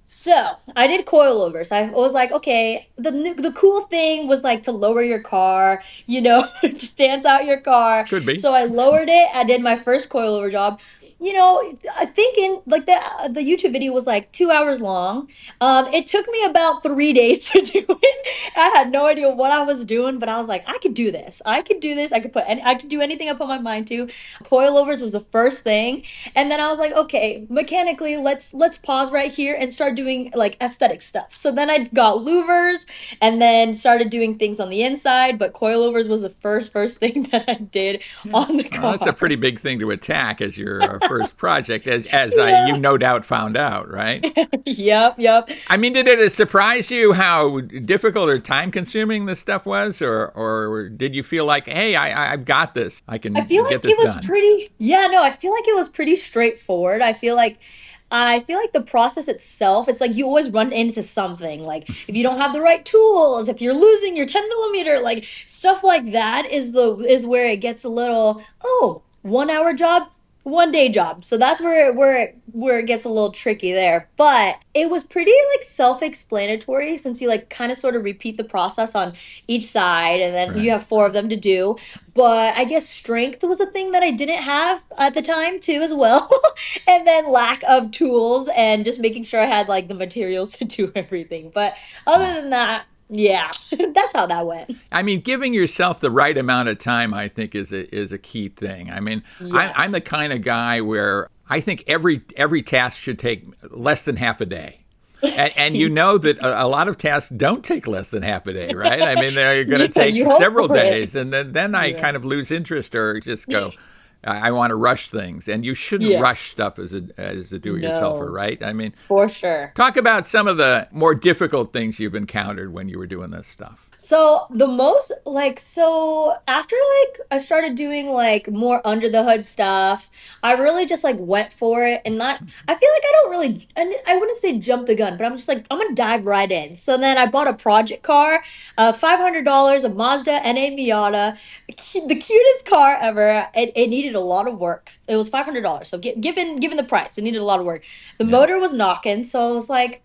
Speaker 21: So I did coilovers. I was like, okay, the the cool thing was like to lower your car, you know, to stance out your car.
Speaker 2: Could be.
Speaker 21: So I lowered it. I did my first coilover job. You know, I thinking like the the YouTube video was like two hours long. Um, it took me about three days to do it. I had no idea what I was doing, but I was like, I could do this. I could do this. I could put any, I could do anything I put my mind to. Coilovers was the first thing, and then I was like, okay, mechanically, let's let's pause right here and start doing like aesthetic stuff. So then I got louvers, and then started doing things on the inside. But coilovers was the first first thing that I did on the car.
Speaker 2: Well, that's a pretty big thing to attack as your uh, first project, as as yeah. I, you no doubt found out, right?
Speaker 21: Yep, yep.
Speaker 2: I mean, did it surprise you how difficult or time-consuming this stuff was, or or did you feel like, hey, I I've got this, I can
Speaker 21: I feel
Speaker 2: get
Speaker 21: like
Speaker 2: this
Speaker 21: it was
Speaker 2: done?
Speaker 21: pretty. Yeah, no, I feel like it was pretty straightforward. I feel like. I feel like the process itself, it's like you always run into something. Like if you don't have the right tools, if you're losing your ten millimeter, like stuff like that is the is where it gets a little, oh, one hour job, one day job. So that's where where where it gets a little tricky there. But it was pretty like self-explanatory since you like kind of sort of repeat the process on each side and then
Speaker 2: Right.
Speaker 21: you have four of them to do. But I guess strength was a thing that I didn't have at the time too as well. And then lack of tools and just making sure I had like the materials to do everything. But other than that, yeah, that's how that went.
Speaker 2: I mean, giving yourself the right amount of time, I think, is a, is a key thing. I mean,
Speaker 21: Yes.
Speaker 2: I, I'm the kind of guy where I think every every task should take less than half a day. And, and you know that a, a lot of tasks don't take less than half a day, right? I mean, they're going to
Speaker 21: Yeah,
Speaker 2: take
Speaker 21: you hope
Speaker 2: several
Speaker 21: for it.
Speaker 2: days. And then, then I
Speaker 21: Yeah.
Speaker 2: kind of lose interest or just go, I, I want to rush things. And you shouldn't
Speaker 21: Yeah.
Speaker 2: rush stuff as a, as a do-it-yourselfer,
Speaker 21: No.
Speaker 2: right? I mean,
Speaker 21: For sure.
Speaker 2: talk about some of the more difficult things you've encountered when you were doing this stuff.
Speaker 21: So the most like so after like I started doing like more under the hood stuff, I really just like went for it and not I feel like I don't really and I wouldn't say jump the gun, but I'm just like I'm gonna dive right in. So then I bought a project car, uh five hundred dollars, a Mazda N A Miata, cu- the cutest car ever. It, it needed a lot of work. It was five hundred dollars. So gi- given given the price, it needed a lot of work. The motor was knocking, so I was like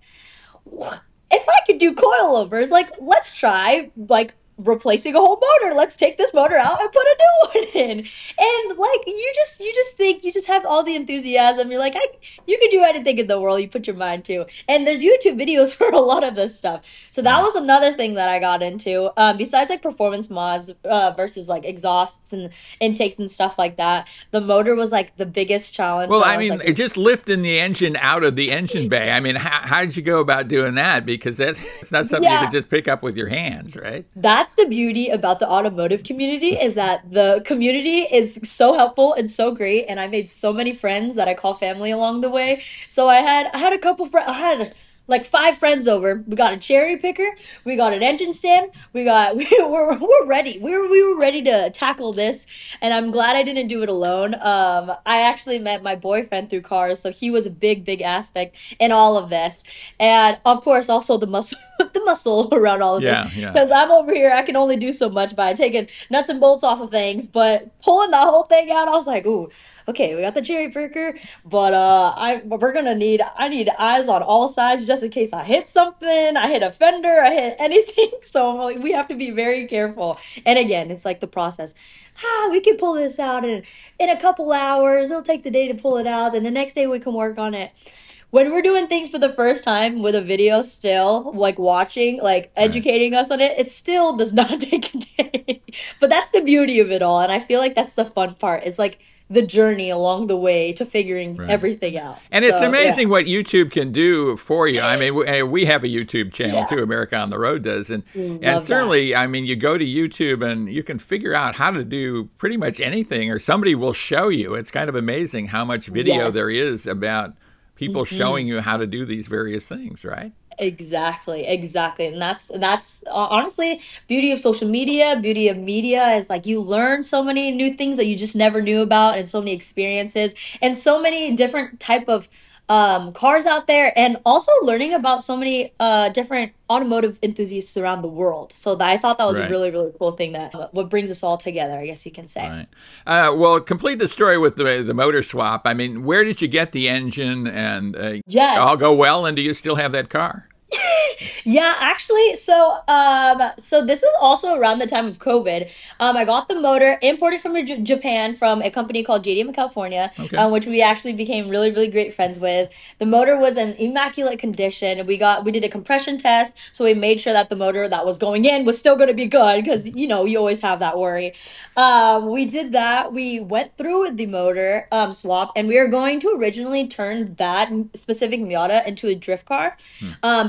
Speaker 21: if I could do coilovers, like let's try like replacing a whole motor. Let's take this motor out and put a new one in. And like you just you just think you just have all the enthusiasm. You're like, I you can do anything in the world you put your mind to. And there's YouTube videos for a lot of this stuff. So that was another thing that I got into. Um, besides like performance mods uh, versus like exhausts and intakes and stuff like that, the motor was like the biggest challenge.
Speaker 2: Well,
Speaker 21: So
Speaker 2: I
Speaker 21: was
Speaker 2: mean,
Speaker 21: like,
Speaker 2: just lifting the engine out of the engine bay. I mean, how, how did you go about doing that? Because that's it's not something you
Speaker 21: Yeah.
Speaker 2: can just pick up with your hands, right?
Speaker 21: That's the beauty about the automotive community is that the community is so helpful and so great, and I made so many friends that I call family along the way. So I had I had a couple friends. I had like five friends over. We got a cherry picker. We got an engine stand. We got we were we're ready. We were we were ready to tackle this, and I'm glad I didn't do it alone. Um, I actually met my boyfriend through cars, so he was a big big aspect in all of this, and of course also the muscle the muscle around all of
Speaker 2: Yeah,
Speaker 21: this.
Speaker 2: yeah.
Speaker 21: Because I'm over here, I can only do so much by taking nuts and bolts off of things, but pulling the whole thing out, I was like, ooh, okay, we got the cherry picker, but uh, I but we're gonna need I need eyes on all sides just in case I hit something, I hit a fender, I hit anything. So I'm like, we have to be very careful. And again, it's like the process. Ah, we can pull this out in in a couple hours. It'll take the day to pull it out, and the next day we can work on it. When we're doing things for the first time with a video still, like watching, like educating us on it, it still does not take a day. But that's the beauty of it all. And I feel like that's the fun part. It's like the journey along the way to figuring
Speaker 2: Right.
Speaker 21: everything out.
Speaker 2: And it's
Speaker 21: So,
Speaker 2: amazing
Speaker 21: yeah.
Speaker 2: what YouTube can do for you. I mean, we, we have a YouTube channel
Speaker 21: Yeah.
Speaker 2: too, America on the Road does. And,
Speaker 21: Mm,
Speaker 2: and
Speaker 21: love
Speaker 2: certainly, I mean, you go to YouTube and you can figure out how to do pretty much anything, or somebody will show you. It's kind of amazing how much video
Speaker 21: Yes.
Speaker 2: there is about people
Speaker 21: Mhm.
Speaker 2: showing you how to do these various things, right?
Speaker 21: Exactly, exactly. And that's that's uh, honestly beauty of social media, beauty of media is like you learn so many new things that you just never knew about and so many experiences and so many different type of um cars out there and also learning about so many uh different automotive enthusiasts around the world. So that, I thought that was
Speaker 2: Right.
Speaker 21: a really really cool thing that uh, what brings us all together, I guess you can say.
Speaker 2: Right. Uh, well, complete the story with the the motor swap. I mean, where did you get the engine, and uh,
Speaker 21: Yes.
Speaker 2: all go well? And do you still have that car?
Speaker 21: Yeah, actually, so um, so this was also around the time of COVID. Um, I got the motor imported from J- Japan from a company called J D M in California,
Speaker 2: Okay.
Speaker 21: um, which we actually became really, really great friends with. The motor was in immaculate condition. We got we did a compression test, so we made sure that the motor that was going in was still going to be good because you know you always have that worry. Um, we did that. We went through with the motor um, swap, and we were going to originally turn that specific Miata into a drift car, um, but we got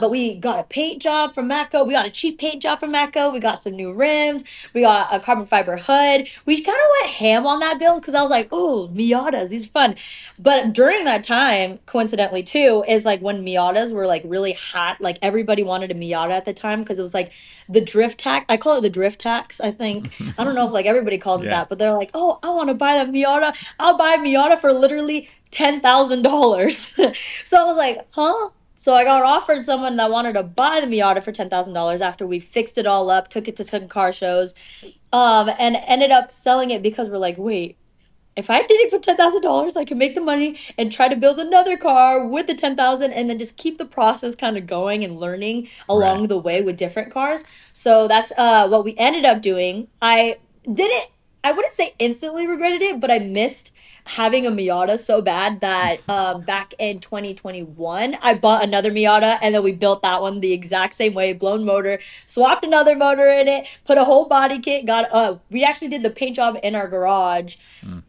Speaker 21: got a paint job from Matco. We got a cheap paint job from Matco. We got some new rims. We got a carbon fiber hood. We kind of went ham on that build because I was like, oh, Miatas, these are fun. But during that time, coincidentally too, is like when Miatas were like really hot. Like everybody wanted a Miata at the time because it was like the drift tax. I call it the drift tax, I think. I don't know if like everybody calls
Speaker 2: Yeah.
Speaker 21: it that, but they're like, oh, I want to buy that Miata. I'll buy a Miata for literally ten thousand dollars. So I was like, huh? So I got offered someone that wanted to buy the Miata for ten thousand dollars after we fixed it all up, took it to some car shows, um, and ended up selling it because we're like, wait, if I did it for ten thousand dollars, I can make the money and try to build another car with the ten thousand dollars and then just keep the process kind of going and learning along
Speaker 2: Right.
Speaker 21: the way with different cars. So that's uh, what we ended up doing. I didn't, I wouldn't say instantly regretted it, but I missed having a Miata so bad that um, back in twenty twenty-one, I bought another Miata and then we built that one the exact same way, blown motor, swapped another motor in it, put a whole body kit, got uh, we actually did the paint job in our garage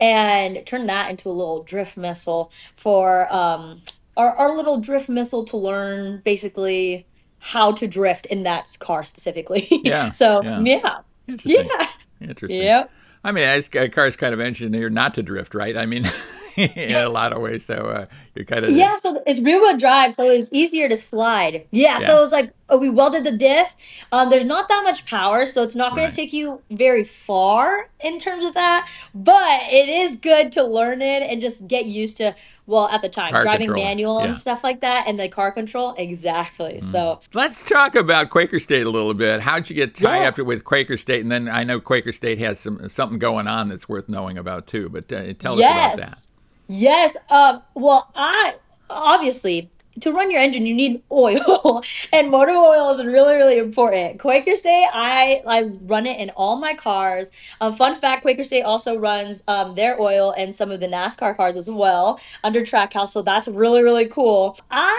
Speaker 21: and turned that into a little drift missile for um, our, our little drift missile to learn basically how to drift in that car specifically.
Speaker 2: Yeah,
Speaker 21: so
Speaker 2: yeah.
Speaker 21: yeah.
Speaker 2: Interesting.
Speaker 21: Yeah.
Speaker 2: Interesting.
Speaker 21: Yep.
Speaker 2: I mean, this car's kind of engineered not to drift, right? I mean, in a lot of ways. So uh, you're kind of
Speaker 21: Yeah, so it's rear wheel drive, so it's easier to slide. Yeah,
Speaker 2: Yeah.
Speaker 21: so it was like uh, we welded the diff. Um, there's not that much power, so it's not going
Speaker 2: Right.
Speaker 21: to take you very far in terms of that. But it is good to learn it and just get used to. Well, at the time,
Speaker 2: Car
Speaker 21: driving
Speaker 2: control,
Speaker 21: manual and
Speaker 2: yeah.
Speaker 21: stuff like that, and the car control, exactly. So
Speaker 2: Let's talk about Quaker State a little bit. How'd you get tied up
Speaker 21: Yes.
Speaker 2: with Quaker State? And then I know Quaker State has some something going on that's worth knowing about too. But uh, tell
Speaker 21: yes,
Speaker 2: us about that.
Speaker 21: yes. Um, well, I obviously to run your engine you need oil, and motor oil is really really important. Quaker State, I I run it in all my cars. Um, fun fact: Quaker State also runs um their oil in some of the NASCAR cars as well under Trackhouse, so that's really really cool.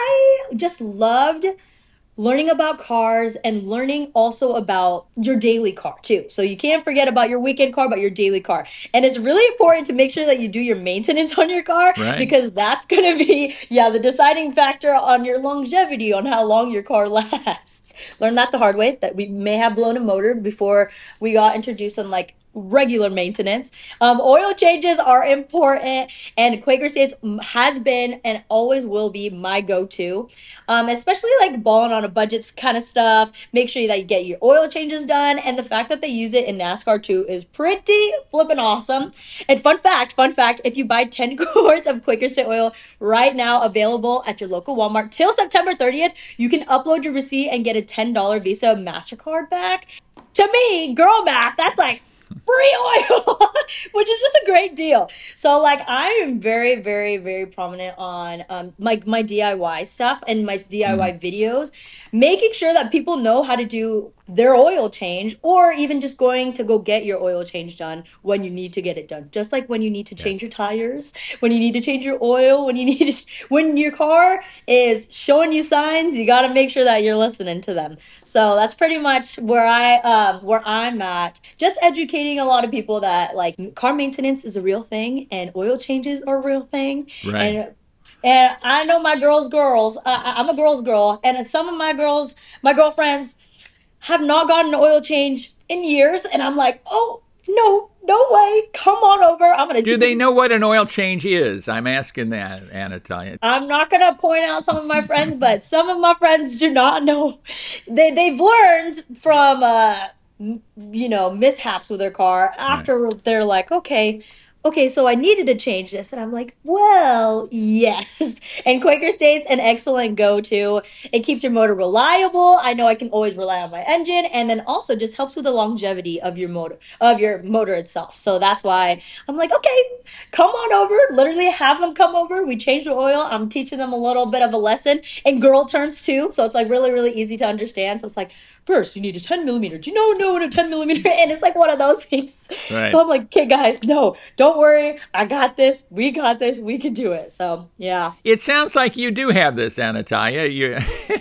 Speaker 21: I just loved learning about cars and learning also about your daily car too. So you can't forget about your weekend car, but your daily car. And it's really important to make sure that you do your maintenance on your car
Speaker 2: Right.
Speaker 21: because that's going to be, yeah, the deciding factor on your longevity, on how long your car lasts. Learned that the hard way, that we may have blown a motor before we got introduced on like regular maintenance. Um, oil changes are important, and Quaker State has been and always will be my go-to, um, especially like balling on a budget kind of stuff. Make sure that you get your oil changes done, and the fact that they use it in NASCAR too is pretty flippin' awesome. And fun fact, fun fact, if you buy ten quarts of Quaker State oil right now, available at your local Walmart till September thirtieth, you can upload your receipt and get a ten dollar Visa MasterCard back. To me, girl math, that's like free oil, which is just a great deal. So like I am very, very, very prominent on um my my D I Y stuff and my D I Y videos, making sure that people know how to do their oil change, or even just going to go get your oil change done when you need to get it done. Just like when you need to change your tires, when you need to change your oil, when you need to, when your car is showing you signs, you got to make sure that you're listening to them. So that's pretty much where I um where I'm at. Just educating a lot of people that like car maintenance is a real thing and oil changes are a real thing.
Speaker 2: Right.
Speaker 21: And and I know my girls, girls. I, I'm a girls' girl, and some of my girls, my girlfriends, have not gotten an oil change in years, and I'm like, oh no, no way! Come on over. I'm gonna.
Speaker 2: Do they know what an oil change is? I'm asking that, Anatolia.
Speaker 21: I'm not gonna point out some of my friends, but some of my friends do not know. They they've learned from uh m- you know mishaps with their car after they're like, okay. Okay, so I needed to change this. And I'm like, well, yes. And Quaker State's an excellent go-to. It keeps your motor reliable. I know I can always rely on my engine. And then also just helps with the longevity of your motor, of your motor itself. So that's why I'm like, okay, come on over. Literally have them come over. We change the oil. I'm teaching them a little bit of a lesson. And girl turns too. So it's like really, really easy to understand. So it's like, first, you need a ten millimeter. Do you know know what a ten millimeter? And it's like one of those things.
Speaker 2: Right.
Speaker 21: So I'm like, okay, guys, no, don't worry. I got this. We got this. We can do it. So yeah.
Speaker 2: It sounds like you do have this, Anatolia. You,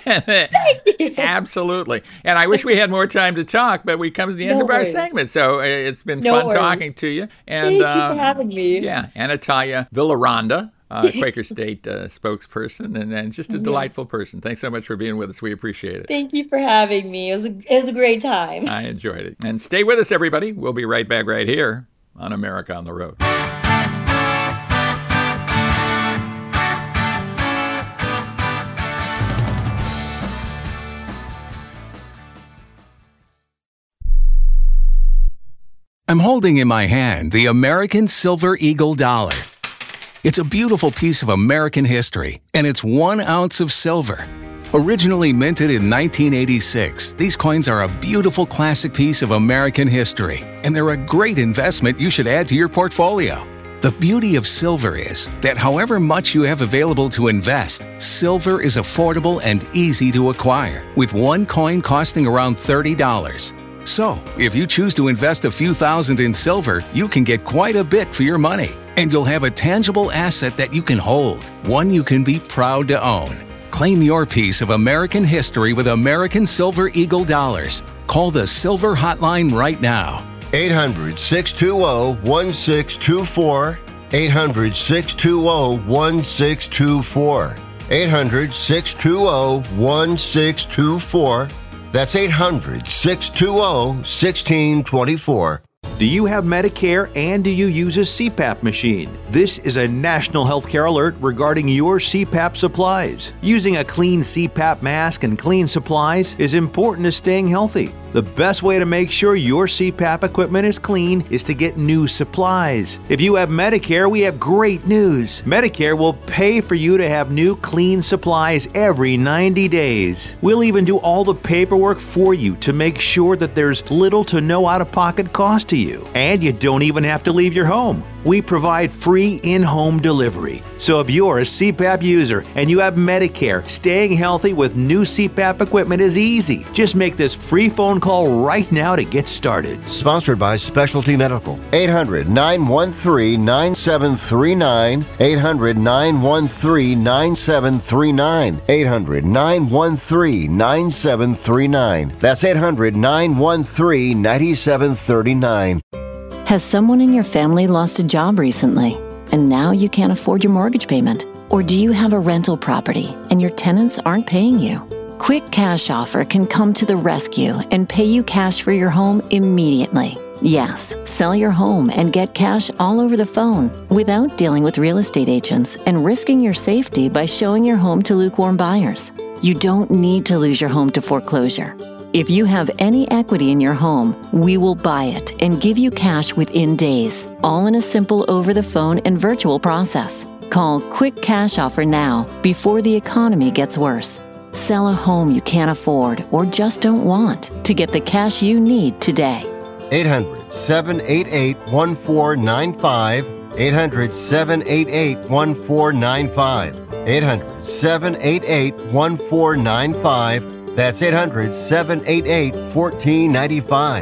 Speaker 2: absolutely. And I wish we had more time to talk, but we come to the end
Speaker 21: No
Speaker 2: of our
Speaker 21: worries.
Speaker 2: segment. So uh, it's been
Speaker 21: No
Speaker 2: fun
Speaker 21: worries.
Speaker 2: talking to you. And
Speaker 21: Thank you
Speaker 2: uh,
Speaker 21: for having me.
Speaker 2: yeah, Anatolia Villaronda uh, Quaker State uh, spokesperson, and, and just a yes. delightful person. Thanks so much for being with us. We appreciate it.
Speaker 21: Thank you for having me. It was a, it was a great time.
Speaker 2: I enjoyed it. And stay with us, everybody. We'll be right back right here on America on the Road.
Speaker 4: I'm holding in my hand the American Silver Eagle dollar. It's a beautiful piece of American history, and it's one ounce of silver. Originally minted in nineteen eighty-six, these coins are a beautiful classic piece of American history, and they're a great investment you should add to your portfolio. The beauty of silver is that however much you have available to invest, silver is affordable and easy to acquire, with one coin costing around thirty dollars. So, if you choose to invest a few thousand in silver, you can get quite a bit for your money. And you'll have a tangible asset that you can hold, one you can be proud to own. Claim your piece of American history with American Silver Eagle dollars. Call the Silver Hotline right now.
Speaker 13: eight hundred, six two zero, one six two four. eight hundred, six two zero, one six two four. eight hundred, six two zero, one six two four. That's eight hundred, six two zero, one six two four.
Speaker 22: Do you have Medicare and do you use a C PAP machine? This is a national healthcare alert regarding your C PAP supplies. Using a clean C PAP mask and clean supplies is important to staying healthy. The best way to make sure your C PAP equipment is clean is to get new supplies. If you have Medicare, we have great news. Medicare will pay for you to have new clean supplies every ninety days. We'll even do all the paperwork for you to make sure that there's little to no out-of-pocket cost to you. And you don't even have to leave your home. We provide free in-home delivery. So if you're a C PAP user and you have Medicare, staying healthy with new C PAP equipment is easy. Just make this free phone call right now to get started.
Speaker 13: Sponsored by Specialty Medical. eight hundred, nine one three, nine seven three nine. eight hundred, nine one three, nine seven three nine. eight hundred, nine one three, nine seven three nine. That's eight hundred, nine one three, nine seven three nine.
Speaker 23: Has someone in your family lost a job recently, and now you can't afford your mortgage payment? Or do you have a rental property and your tenants aren't paying you? Quick Cash Offer can come to the rescue and pay you cash for your home immediately. Yes, sell your home and get cash all over the phone without dealing with real estate agents and risking your safety by showing your home to lukewarm buyers. You don't need to lose your home to foreclosure. If you have any equity in your home, we will buy it and give you cash within days, all in a simple over-the-phone and virtual process. Call Quick Cash Offer now before the economy gets worse. Sell a home you can't afford or just don't want to get the cash you need today.
Speaker 13: eight hundred, seven eight eight, one four nine five. eight hundred, seven eight eight, one four nine five. eight hundred, seven eight eight, one four nine five. That's eight hundred, seven eight eight, one four nine five.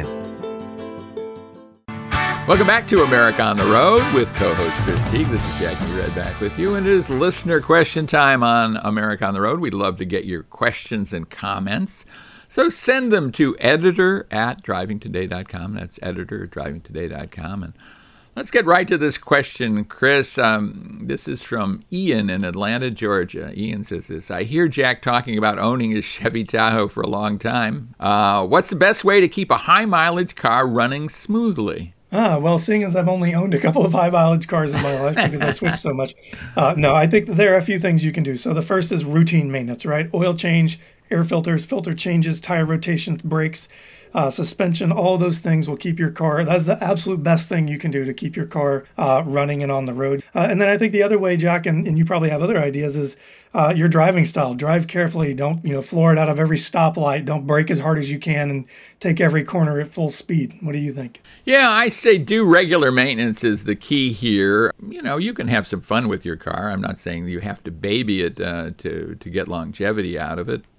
Speaker 2: Welcome back to America on the Road with co-host Chris Teague. This is Jackie Red back with you, and it is listener question time on America on the Road. We'd love to get your questions and comments. So send them to editor at driving today dot com. That's editor at driving today dot com. And let's get right to this question, Chris. Um, this is from Ian in Atlanta, Georgia. Ian says this: I hear Jack talking about owning his Chevy Tahoe for a long time. Uh, what's the best way to keep a high-mileage car running smoothly?
Speaker 3: Ah, well, seeing as I've only owned a couple of high-mileage cars in my life because I switched so much, uh, no, I think that there are a few things you can do. So the first is routine maintenance, right? Oil change, air filters, filter changes, tire rotations, brakes, Uh, suspension, all those things will keep your car. That's the absolute best thing you can do to keep your car uh, running and on the road. Uh, and then I think the other way, Jack, and, and you probably have other ideas, is uh, your driving style. Drive carefully. Don't, you know, floor it out of every stoplight. Don't brake as hard as you can and take every corner at full speed. What do you think?
Speaker 2: Yeah, I say do regular maintenance is the key here. You know, you can have some fun with your car. I'm not saying you have to baby it uh, to, to get longevity out of it.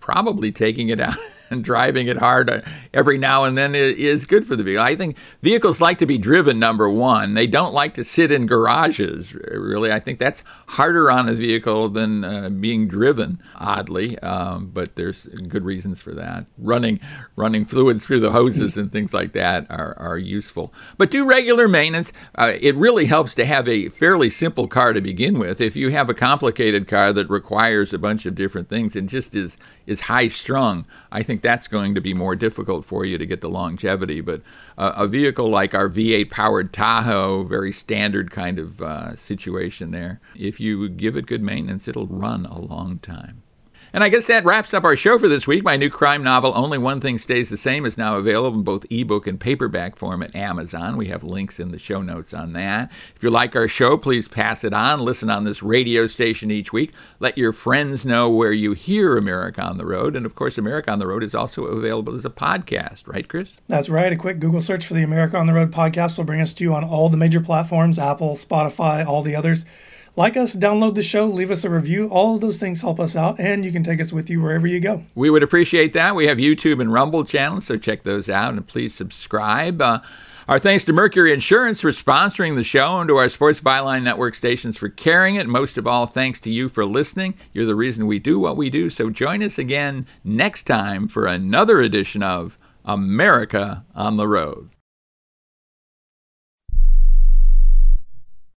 Speaker 2: probably taking it out and driving it hard every now and then is good for the vehicle. I think vehicles like to be driven, number one. They don't like to sit in garages, really. I think that's harder on a vehicle than uh, being driven, oddly, um, but there's good reasons for that. Running running fluids through the hoses and things like that are, are useful. But do regular maintenance. Uh, it really helps to have a fairly simple car to begin with. If you have a complicated car that requires a bunch of different things and just is, is high-strung, I think that's going to be more difficult for you to get the longevity. But uh, a vehicle like our V eight powered Tahoe, very standard kind of uh, situation there, if you give it good maintenance, it'll run a long time. And I guess that wraps up our show for this week. My new crime novel, Only One Thing Stays the Same, is now available in both ebook and paperback form at Amazon. We have links in the show notes on that. If you like our show, please pass it on. Listen on this radio station each week. Let your friends know where you hear America on the Road. And, of course, America on the Road is also available as a podcast. Right, Chris?
Speaker 3: That's right. A quick Google search for the America on the Road podcast will bring us to you on all the major platforms, Apple, Spotify, all the others. Like us, download the show, leave us a review. All of those things help us out, and you can take us with you wherever you go.
Speaker 2: We would appreciate that. We have YouTube and Rumble channels, so check those out, and please subscribe. Uh, our thanks to Mercury Insurance for sponsoring the show, and to our Sports Byline Network stations for carrying it. Most of all, thanks to you for listening. You're the reason we do what we do, so join us again next time for another edition of America on the Road.